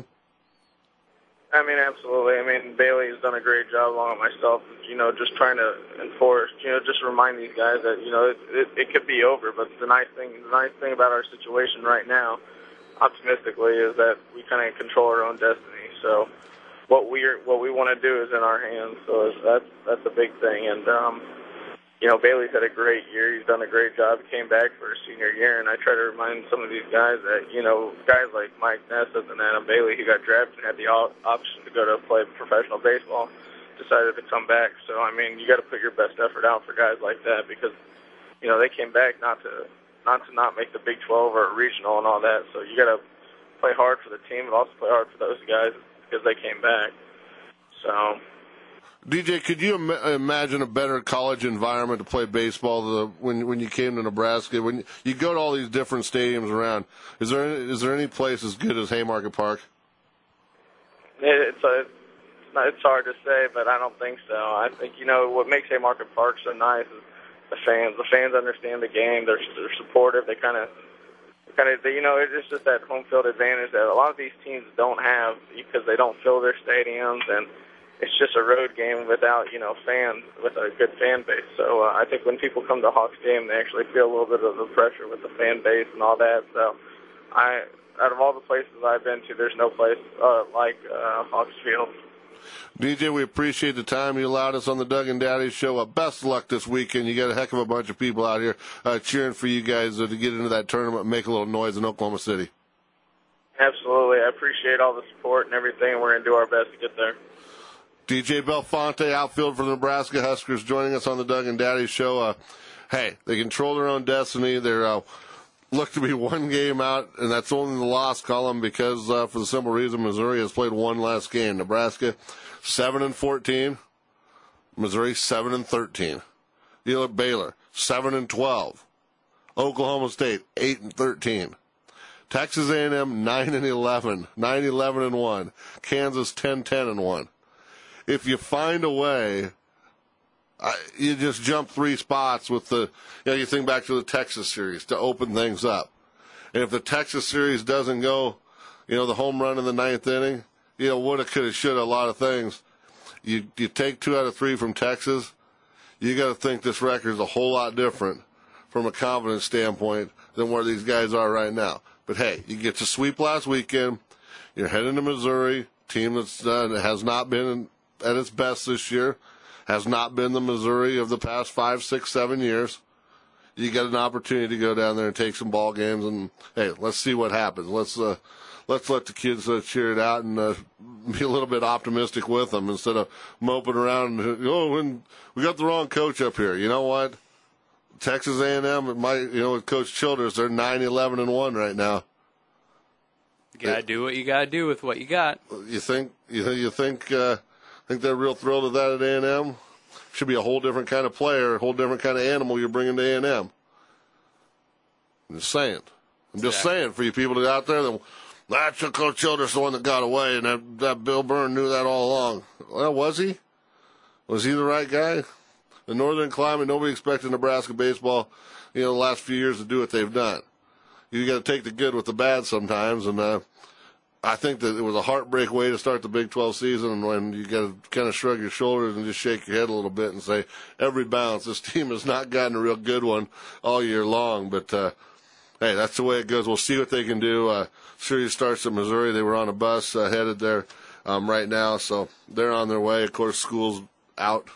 I mean, absolutely. I mean, Bailey's done a great job along with myself, you know, just trying to enforce, you know, just remind these guys that, you know, it, it, it could be over. But the nice thing, the nice thing about our situation right now, optimistically, is that we kind of control our own destiny. So what we are, what we want to do is in our hands. So that's that's a big thing. And um, you know, Bailey's had a great year. He's done a great job. He came back for his senior year, and I try to remind some of these guys that you know, guys like Mike Nesseth and Adam Bailey, who got drafted and had the option to go to play professional baseball, decided to come back. So I mean, you got to put your best effort out for guys like that because you know they came back not to not to not make the Big twelve or a regional and all that. So you got to play hard for the team, but also play hard for those guys because they came back. So, D J, could you Im- imagine a better college environment to play baseball the, when when you came to Nebraska? When you, you go to all these different stadiums around, is there any, is there any place as good as Haymarket Park? It's a, it's, not, it's hard to say, but I don't think so. I think you know what makes Haymarket Park so nice is the fans. The fans understand the game. They're they're supportive. They kind of. Kind of, you know, it's just that home field advantage that a lot of these teams don't have because they don't fill their stadiums, and it's just a road game without, you know, fans, with a good fan base. So uh, I think when people come to Hawks game, they actually feel a little bit of the pressure with the fan base and all that. So I, out of all the places I've been to, there's no place uh, like uh, Hawks Field. D J, we appreciate the time you allowed us on the Doug and Daddy Show. Uh, best of luck this weekend. You got a heck of a bunch of people out here uh, cheering for you guys uh, to get into that tournament and make a little noise in Oklahoma City. Absolutely. I appreciate all the support and everything, and we're going to do our best to get there. D J Belfonte, outfield for the Nebraska Huskers, joining us on the Doug and Daddy Show. Uh, hey, they control their own destiny. They're uh, look to be one game out, and that's only in the loss column because, uh, for the simple reason, Missouri has played one last game. Nebraska, seven and fourteen. Missouri, seven and thirteen. Baylor, seven and twelve. Oklahoma State, eight and thirteen. Texas A and M, nine and eleven. nine eleven and one. Kansas, ten ten and one. If you find a way, I, you just jump three spots with the, you know, you think back to the Texas series to open things up. And if the Texas series doesn't go, you know, the home run in the ninth inning, you know, woulda, coulda, shoulda, a lot of things. You you take two out of three from Texas, you got to think this record is a whole lot different from a confidence standpoint than where these guys are right now. But hey, you get to sweep last weekend. You're heading to Missouri, team that's uh, has not been at its best this year, has not been the Missouri of the past five, six, seven years. You get an opportunity to go down there and take some ball games, and hey, let's see what happens. Let's uh, let's let the kids uh, cheer it out and uh, be a little bit optimistic with them instead of moping around. And, oh, and we got the wrong coach up here. You know what? Texas A and M, it might, you know, with Coach Childress, they're nine, eleven, and one right now. You gotta do what you gotta do with what you got. You think you you think uh, think they're real thrilled with that at A and M? Should be a whole different kind of player, a whole different kind of animal you're bringing to A and M. I'm just saying. I'm just Exactly. saying for you people that out there that that's Coach Childress the one that got away, and that, that Bill Byrne knew that all along. Well, was he? Was he the right guy? The northern climate, nobody expected Nebraska baseball, you know, the last few years to do what they've done. You got to take the good with the bad sometimes, and uh, I think that it was a heartbreak way to start the Big twelve season when you got to kind of shrug your shoulders and just shake your head a little bit and say, every bounce, this team has not gotten a real good one all year long, but uh, hey, that's the way it goes. We'll see what they can do. Uh, series starts in Missouri. They were on a bus uh, headed there um, right now, so they're on their way. Of course, school's out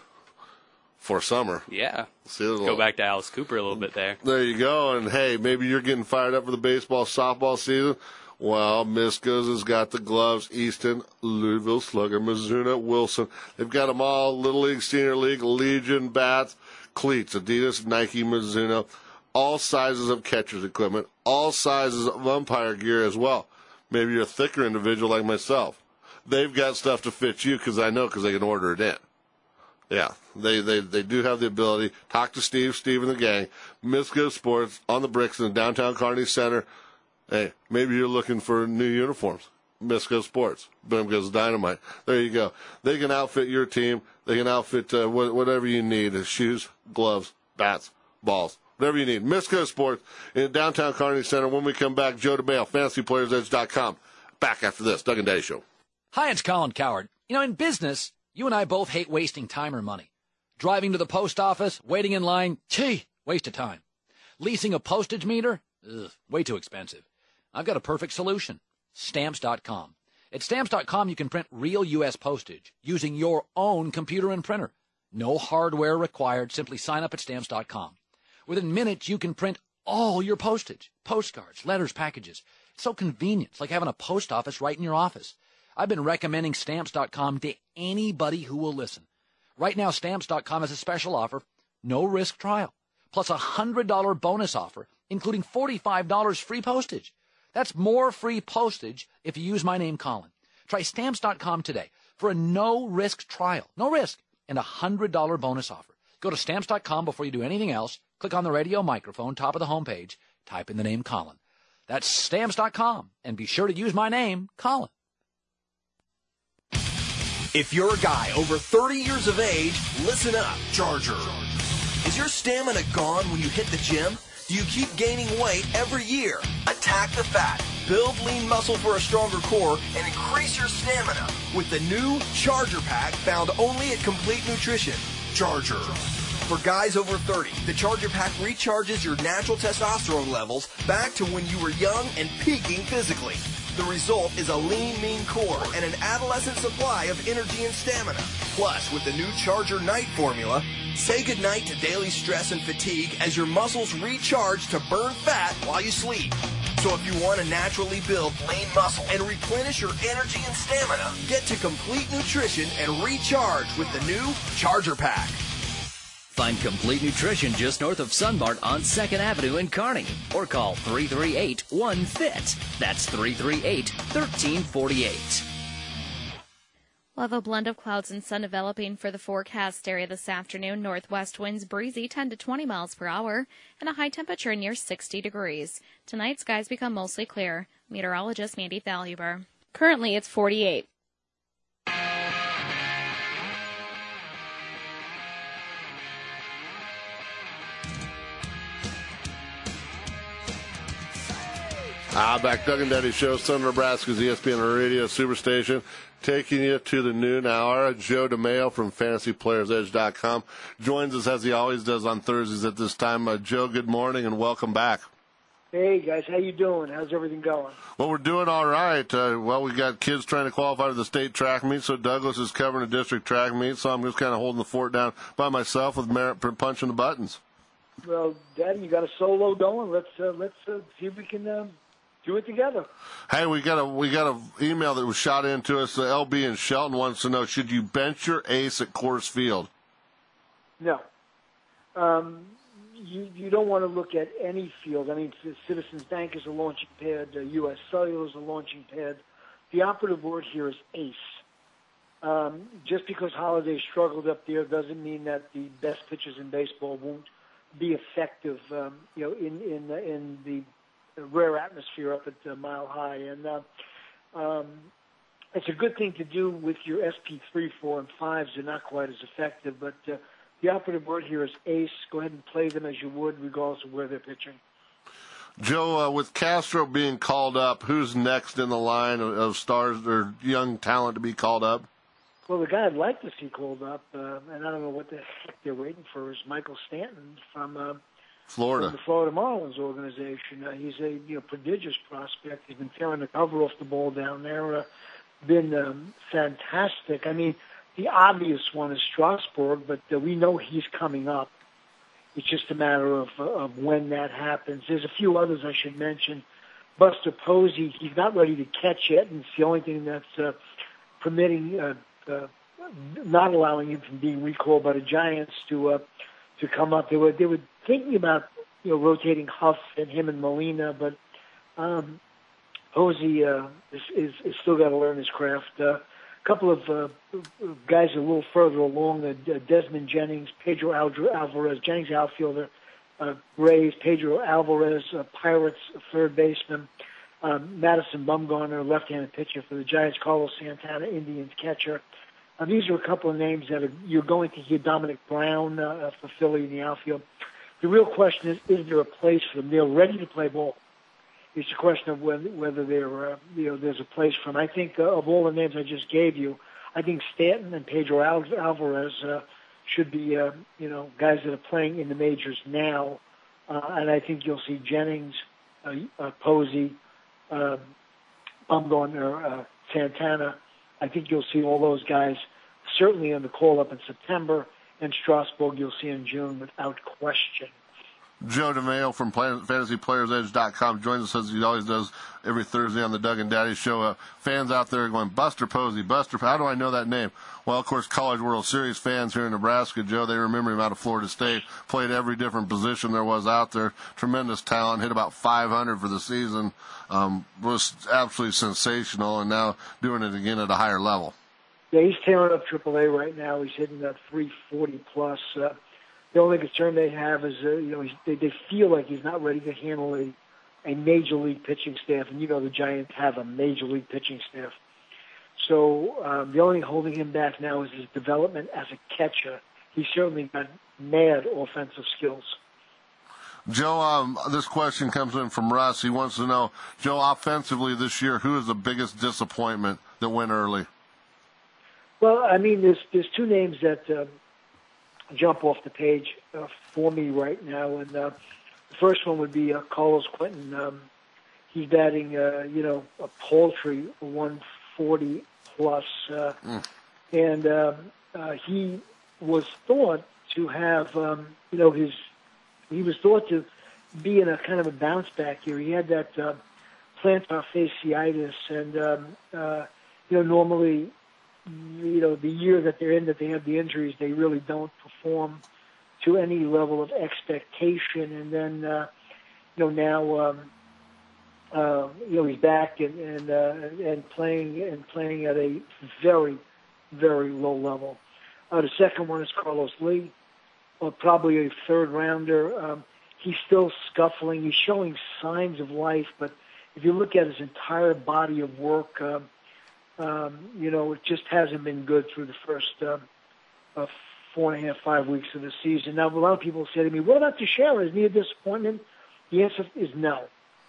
for summer. Yeah. See, little, Go back to Alice Cooper a little bit there. There you go. And, hey, maybe you're getting fired up for the baseball, softball season. Well, Miskos has got the gloves. Easton, Louisville, Slugger, Mizzuna, Wilson. They've got them all. Little League, Senior League, Legion, bats, cleats, Adidas, Nike, Mizuno. All sizes of catcher's equipment. All sizes of umpire gear as well. Maybe you're a thicker individual like myself. They've got stuff to fit you because I know because they can order it in. Yeah, they, they, they do have the ability. Talk to Steve, Steve and the gang. Misko Sports on the bricks in the downtown Kearney Center. Hey, maybe you're looking for new uniforms. Misko Sports. Boom goes dynamite. There you go. They can outfit your team. They can outfit uh, wh- whatever you need. Shoes, gloves, bats, balls, whatever you need. Misko Sports in downtown Kearney Center. When we come back, Joe DeBale, fantasy players edge dot com. Back after this. Doug and Day Show. Hi, it's Colin Coward. You know, in business, you and I both hate wasting time or money. Driving to the post office, waiting in line, gee, waste of time. Leasing a postage meter, ugh, way too expensive. I've got a perfect solution. Stamps dot com. At Stamps dot com, you can print real U S postage using your own computer and printer. No hardware required. Simply sign up at Stamps dot com. Within minutes, you can print all your postage, postcards, letters, packages. It's so convenient. It's like having a post office right in your office. I've been recommending Stamps dot com to anybody who will listen. Right now, Stamps dot com has a special offer, no risk trial, plus a one hundred dollars bonus offer, including forty-five dollars free postage. That's more free postage if you use my name, Colin. Try Stamps dot com today for a no-risk trial, no risk, and a one hundred dollars bonus offer. Go to Stamps dot com before you do anything else. Click on the radio microphone, top of the homepage. Type in the name Colin. That's Stamps dot com, and be sure to use my name, Colin. If you're a guy over thirty years of age, listen up. Charger. Is your stamina gone when you hit the gym? Do you keep gaining weight every year? Attack the fat, build lean muscle for a stronger core, and increase your stamina with the new Charger Pack found only at Complete Nutrition. Charger. For guys over thirty, the Charger Pack recharges your natural testosterone levels back to when you were young and peaking physically. The result is a lean, mean core and an adolescent supply of energy and stamina. Plus, with the new Charger Night formula, say goodnight to daily stress and fatigue as your muscles recharge to burn fat while you sleep. So if you want to naturally build lean muscle and replenish your energy and stamina, get to Complete Nutrition and recharge with the new Charger Pack. Find Complete Nutrition just north of Sunmart on second Avenue in Kearney. Or call three three eight, one, F I T. That's three three eight, one three four eight. We'll have a blend of clouds and sun developing for the forecast area this afternoon. Northwest winds breezy ten to twenty miles per hour and a high temperature near sixty degrees. Tonight, skies become mostly clear. Meteorologist Mandy Thaluber. Currently, it's forty-eight. Ah, back Doug and Daddy Show, Southern Nebraska's E S P N Radio Superstation, taking you to the noon hour. Joe DeMayo from Fantasy Players Edge dot com joins us as he always does on Thursdays at this time. Uh, Joe, good morning and welcome back. Hey guys, how you doing? How's everything going? Well, we're doing all right. Uh, well, we got kids trying to qualify to the state track meet, so Douglas is covering the district track meet, so I'm just kind of holding the fort down by myself with Merritt punching the buttons. Well, Daddy, you got a solo going. Let's uh, let's uh, see if we can um, do it together. Hey, we got a we got an email that was shot into us. Uh, L B in Shelton wants to know: should you bench your ace at Coors Field? No. Um, you you don't want to look at any field. I mean, Citizens Bank is a launching pad. Uh, U S Cellular is a launching pad. The operative word here is ace. Um, just because Holiday struggled up there doesn't mean that the best pitchers in baseball won't be effective. Um, you know, in in in the rare atmosphere up at uh, Mile High, and uh, um, it's a good thing to do with your S P three, four, and fives. They're not quite as effective, but uh, the operative word here is ace. Go ahead and play them as you would, regardless of where they're pitching. Joe, uh, with Castro being called up, who's next in the line of, of stars or young talent to be called up? Well, the guy I'd like to see called up, uh, and I don't know what the heck they're waiting for, is Michael Stanton from uh, Florida. From the Florida Marlins organization. Uh, he's a you know, prodigious prospect. He's been tearing the cover off the ball down there. Uh, been um, fantastic. I mean, the obvious one is Strasburg, but uh, we know he's coming up. It's just a matter of uh, of when that happens. There's a few others I should mention. Buster Posey, he's not ready to catch yet, and it's the only thing that's uh, permitting, uh, uh, not allowing him from being recalled by the Giants to uh, to come up. They were they were thinking about you know rotating Huff and him and Molina, but um, Posey uh, is, is is still got to learn his craft. Uh, a couple of uh, guys a little further along, uh, Desmond Jennings, Pedro Alvarez, Jennings outfielder, uh, Rays, Pedro Alvarez, uh, Pirates third baseman, um, Madison Bumgarner, left-handed pitcher for the Giants, Carlos Santana, Indians catcher. Uh, these are a couple of names that are, you're going to hear. Dominic Brown uh, for Philly in the outfield. The real question is, is there a place for them? They're ready to play ball. It's a question of whether, whether there, uh, you know, there's a place for them. I think uh, of all the names I just gave you, I think Stanton and Pedro Al- Alvarez uh, should be, uh, you know, guys that are playing in the majors now. Uh, and I think you'll see Jennings, uh, uh, Posey, uh, Bumgarner, uh, Santana. I think you'll see all those guys certainly on the call-up in September, and Strasburg you'll see in June without question. Joe DeMayo from Fantasy Players Edge dot com joins us as he always does every Thursday on the Doug and Daddy Show. Uh, fans out there going, Buster Posey, Buster, how do I know that name? Well, of course, College World Series fans here in Nebraska, Joe, they remember him out of Florida State, played every different position there was out there, tremendous talent, hit about five hundred for the season, um, was absolutely sensational, and now doing it again at a higher level. Yeah, he's tearing up triple A right now. He's hitting that three forty plus. Uh, The only concern they have is, uh, you know, he's, they, they feel like he's not ready to handle a, a major league pitching staff, and you know the Giants have a major league pitching staff. So um, the only thing holding him back now is his development as a catcher. He's certainly got mad offensive skills. Joe, um, this question comes in from Russ. He wants to know, Joe, offensively this year, who is the biggest disappointment that went early? Well, I mean, there's there's two names that uh, jump off the page uh, for me right now, and uh, the first one would be uh, Carlos Quentin. Um, he's batting, uh, you know, a paltry one forty plus, uh, mm. and um, uh, he was thought to have, um, you know, his he was thought to be in a kind of a bounce back here. He had that uh, plantar fasciitis, and um, uh, you know, normally, you know, the year that they're in, that they have the injuries, they really don't perform to any level of expectation. And then, uh, you know, now, um, uh, you know, he's back and and, uh, and playing and playing at a very, very low level. Uh, the second one is Carlos Lee, uh, probably a third rounder. Um, he's still scuffling. He's showing signs of life, but if you look at his entire body of work, um, um, you know, it just hasn't been good through the first uh, uh, four and a half, five weeks of the season. Now, a lot of people say to me, what about Teixeira? Isn't he a disappointment? The answer is no.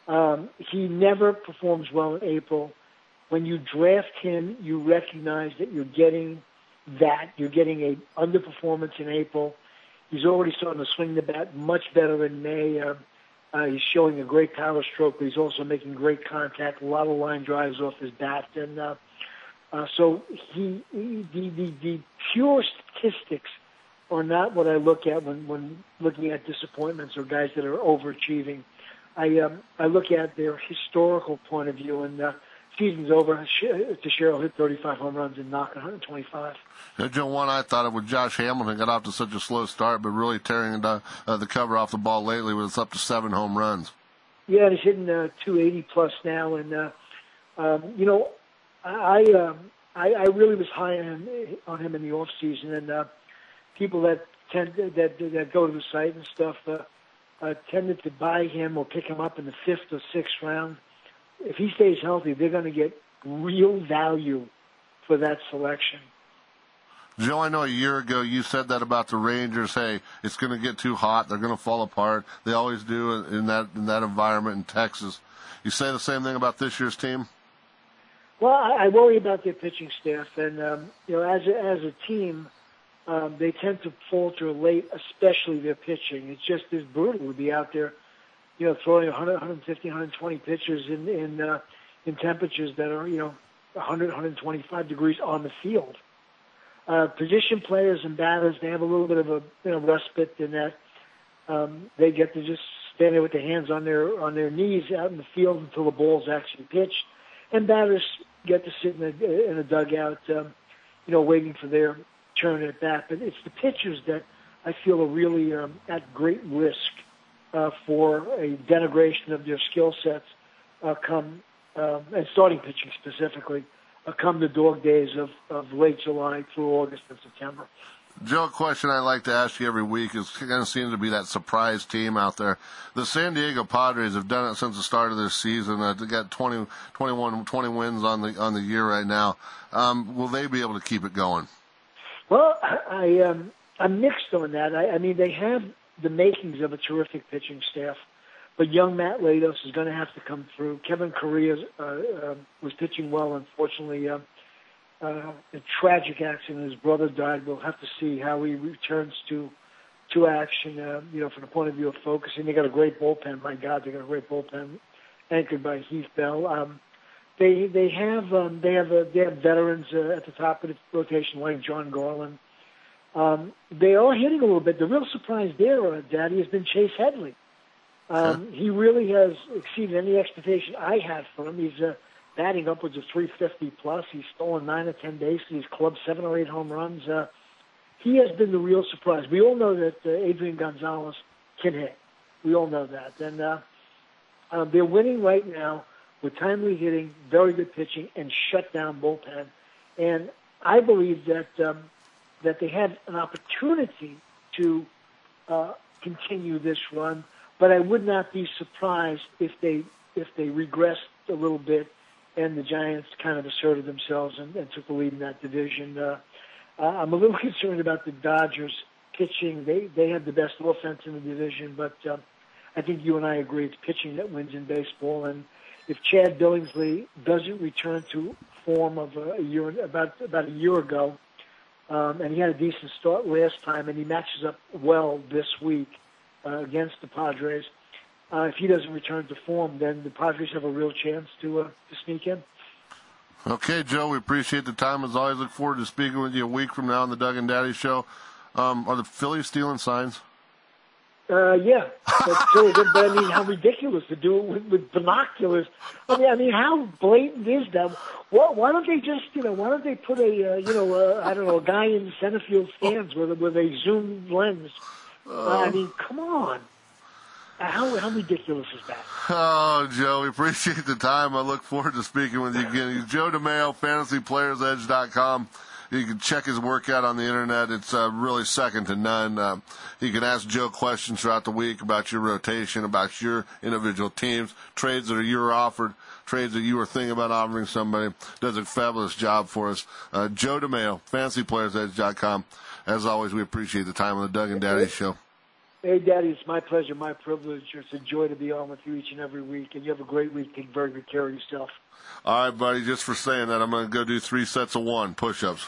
Um, he never performs well in April. When you draft him, you recognize that you're getting that. You're getting a underperformance in April. He's already starting to swing the bat much better in May. Uh, uh, he's showing a great power stroke, but he's also making great contact, a lot of line drives off his bat. And uh, uh, so he, he the, the, the pure statistics are not what I look at when, when looking at disappointments or guys that are overachieving. I um, I look at their historical point of view, and uh, season's over. Teixeira hit thirty-five home runs and knocked one hundred twenty-five. Yeah, Joe, one I thought it was Josh Hamilton got off to such a slow start, but really tearing the, uh, the cover off the ball lately with it's up to seven home runs. Yeah, he's hitting uh, two eighty plus now, and uh, um, you know, I um, I, I really was high on him, on him in the off season, and uh, people that tend that that go to the site and stuff. Uh, Uh, tended to buy him or pick him up in the fifth or sixth round. If he stays healthy, they're going to get real value for that selection. Joe, I know a year ago you said that about the Rangers. Hey, it's going to get too hot. They're going to fall apart. They always do in that in that environment in Texas. You say the same thing about this year's team? Well, I, I worry about their pitching staff, and um, you know, as a, as a team, Um, they tend to falter late, especially their pitching. It's just as brutal to be out there, you know, throwing one hundred, one fifty, one twenty pitches in in, uh, in temperatures that are, you know, one hundred, one twenty-five degrees on the field. Uh, position players and batters, they have a little bit of a you know respite in that um, they get to just stand there with their hands on their on their knees out in the field until the ball's actually pitched, and batters get to sit in a, in a dugout, um, you know, waiting for their turn at bat. But it's the pitchers that I feel are really um, at great risk uh, for a denigration of their skill sets uh, come, uh, and starting pitching specifically, uh, come the dog days of, of late July through August and September. Joe, a question I like to ask you every week is kind of seems to be that surprise team out there. The San Diego Padres have done it since the start of their season. Uh, they got twenty, twenty-one, twenty wins on the on the year right now. Um, will they be able to keep it going? Well, I, um, I'm mixed on that. I, I mean, they have the makings of a terrific pitching staff, but young Matt Latos is going to have to come through. Kevin Correa uh, uh, was pitching well. Unfortunately, uh, uh, a tragic accident. His brother died. We'll have to see how he returns to to action, uh, you know, from the point of view of focusing. They got a great bullpen. My God, they got a great bullpen anchored by Heath Bell. Um, They they have um, they have uh, they have veterans uh, at the top of the rotation like John Garland. Um, they are hitting a little bit. The real surprise there, uh, Daddy, has been Chase Headley. Um, huh? He really has exceeded any expectation I had for him. He's uh, batting upwards of three fifty plus. He's stolen nine or ten bases. He's clubbed seven or eight home runs. Uh, he has been the real surprise. We all know that uh, Adrian Gonzalez can hit. We all know that, and uh, uh, they're winning right now with timely hitting, very good pitching, and shut-down bullpen. And I believe that um, that they have an opportunity to uh, continue this run, but I would not be surprised if they if they regressed a little bit and the Giants kind of asserted themselves and, and took the lead in that division. Uh, I'm a little concerned about the Dodgers pitching. They they have the best offense in the division, but uh, I think you and I agree it's pitching that wins in baseball. And if Chad Billingsley doesn't return to form of a year about about a year ago, um, and he had a decent start last time, and he matches up well this week uh, against the Padres. Uh, if he doesn't return to form, then the Padres have a real chance to uh, to sneak in. Okay, Joe, we appreciate the time as always. Look forward to speaking with you a week from now on the Doug and Daddy Show. Um, are the Phillies stealing signs? Uh, yeah, that's so good, but I mean, how ridiculous to do it with, with binoculars. I mean, I mean, how blatant is that? Why, why don't they just, you know, why don't they put a, uh, you know, uh, I don't know, a guy in center field stands with a, with a zoom lens? Uh, I mean, come on. How how ridiculous is that? Oh, Joe, we appreciate the time. I look forward to speaking with you again. He's Joe DeMaio, fantasy players edge dot com. You can check his workout on the internet. It's uh, really second to none. Uh, you can ask Joe questions throughout the week about your rotation, about your individual teams, trades that you're offered, trades that you were thinking about offering somebody. Does a fabulous job for us. Uh, Joe DeMaio, fantasy players edge dot com. As always, we appreciate the time on the Doug and Daddy Show. Hey, Daddy, it's my pleasure, my privilege. It's a joy to be on with you each and every week, and you have a great week. Take very good care of yourself. All right, buddy, just for saying that, I'm going to go do three sets of one push-ups.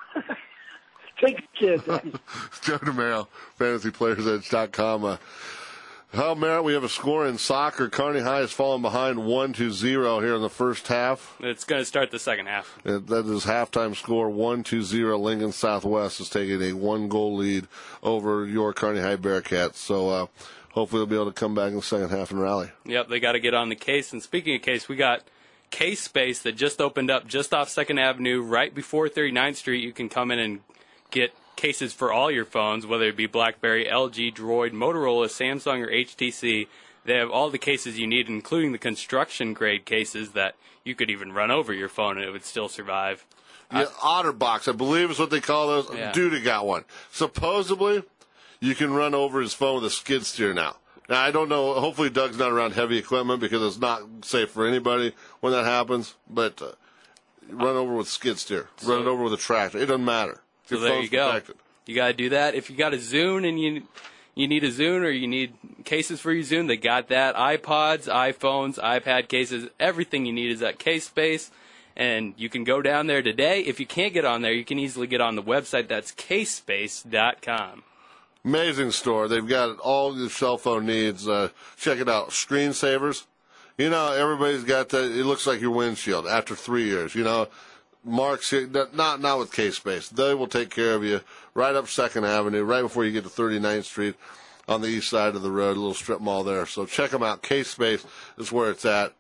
Take care, Daddy. Joe DeMero, fantasy players edge dot com. Uh, How, Merritt, we have a score in soccer. Kearney High has fallen behind one to zero here in the first half. It's going to start the second half. It, that is halftime score one to zero. Lincoln Southwest is taking a one-goal lead over your Kearney High Bearcats. So uh, hopefully they'll be able to come back in the second half and rally. Yep, they got to get on the case. And speaking of case, we got Case Space that just opened up just off second Avenue right before thirty-ninth Street. You can come in and get cases for all your phones, whether it be BlackBerry, L G, Droid, Motorola, Samsung, or H T C. They have all the cases you need, including the construction-grade cases that you could even run over your phone and it would still survive. Yeah, OtterBox, I believe is what they call those. Yeah. Dude got one. Supposedly, you can run over his phone with a skid steer now. Now, I don't know. Hopefully, Doug's not around heavy equipment because it's not safe for anybody when that happens. But uh, run over with skid steer. So, run it over with a tractor. It doesn't matter. So Your there phone's you go. protected. You got to do that. If you got a Zune and you you need a Zune or you need cases for your Zune, they got that. iPods, iPhones, iPad cases, everything you need is at Case Space. And you can go down there today. If you can't get on there, you can easily get on the website. That's case space dot com. Amazing store. They've got all your cell phone needs. Uh, check it out. Screensavers. You know, everybody's got that. It looks like your windshield after three years. You know, Mark's not not with K-Space. They will take care of you right up second Avenue, right before you get to thirty-ninth Street on the east side of the road, a little strip mall there. So check them out. K-Space is where it's at.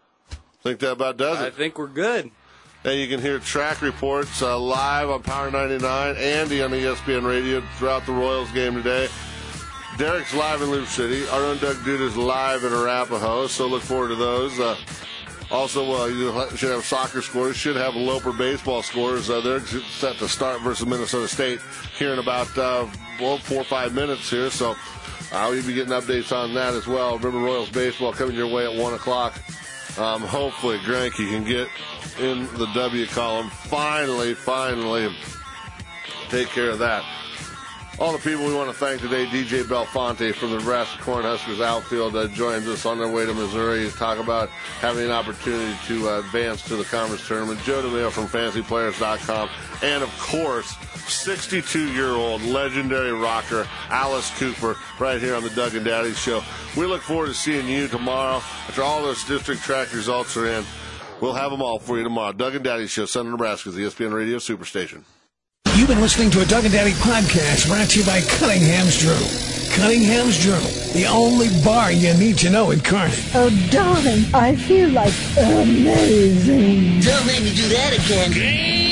Think that about does it? I think we're good. And you can hear track reports uh, live on Power ninety-nine, Andy on E S P N Radio throughout the Royals game today. Derek's live in Loop City. Our own Doug Duda is live in Arapahoe, so look forward to those. Uh, also, uh, you should have soccer scores. Should have Loper baseball scores. Uh, they're set to start versus Minnesota State here in about uh, well, four or five minutes here. So uh, we'll be getting updates on that as well. Remember, Royals baseball coming your way at one o'clock. Um, hopefully, Granke can get in the W column. Finally, finally, take care of that. All the people we want to thank today, D J Belfonte from the Nebraska Cornhuskers outfield uh, joins us on their way to Missouri to talk about having an opportunity to uh, advance to the conference tournament. Joe DeMeo from fantasy players dot com. And, of course, sixty-two-year-old legendary rocker Alice Cooper right here on the Doug and Daddy Show. We look forward to seeing you tomorrow. After all those district track results are in, we'll have them all for you tomorrow. Doug and Daddy Show, Southern Nebraska's E S P N Radio Superstation. You've been listening to a Doug and Daddy podcast brought to you by Cunningham's Journal. Cunningham's Journal, the only bar you need to know in Kearney. Oh, darling, I feel like amazing. Don't make me do that again.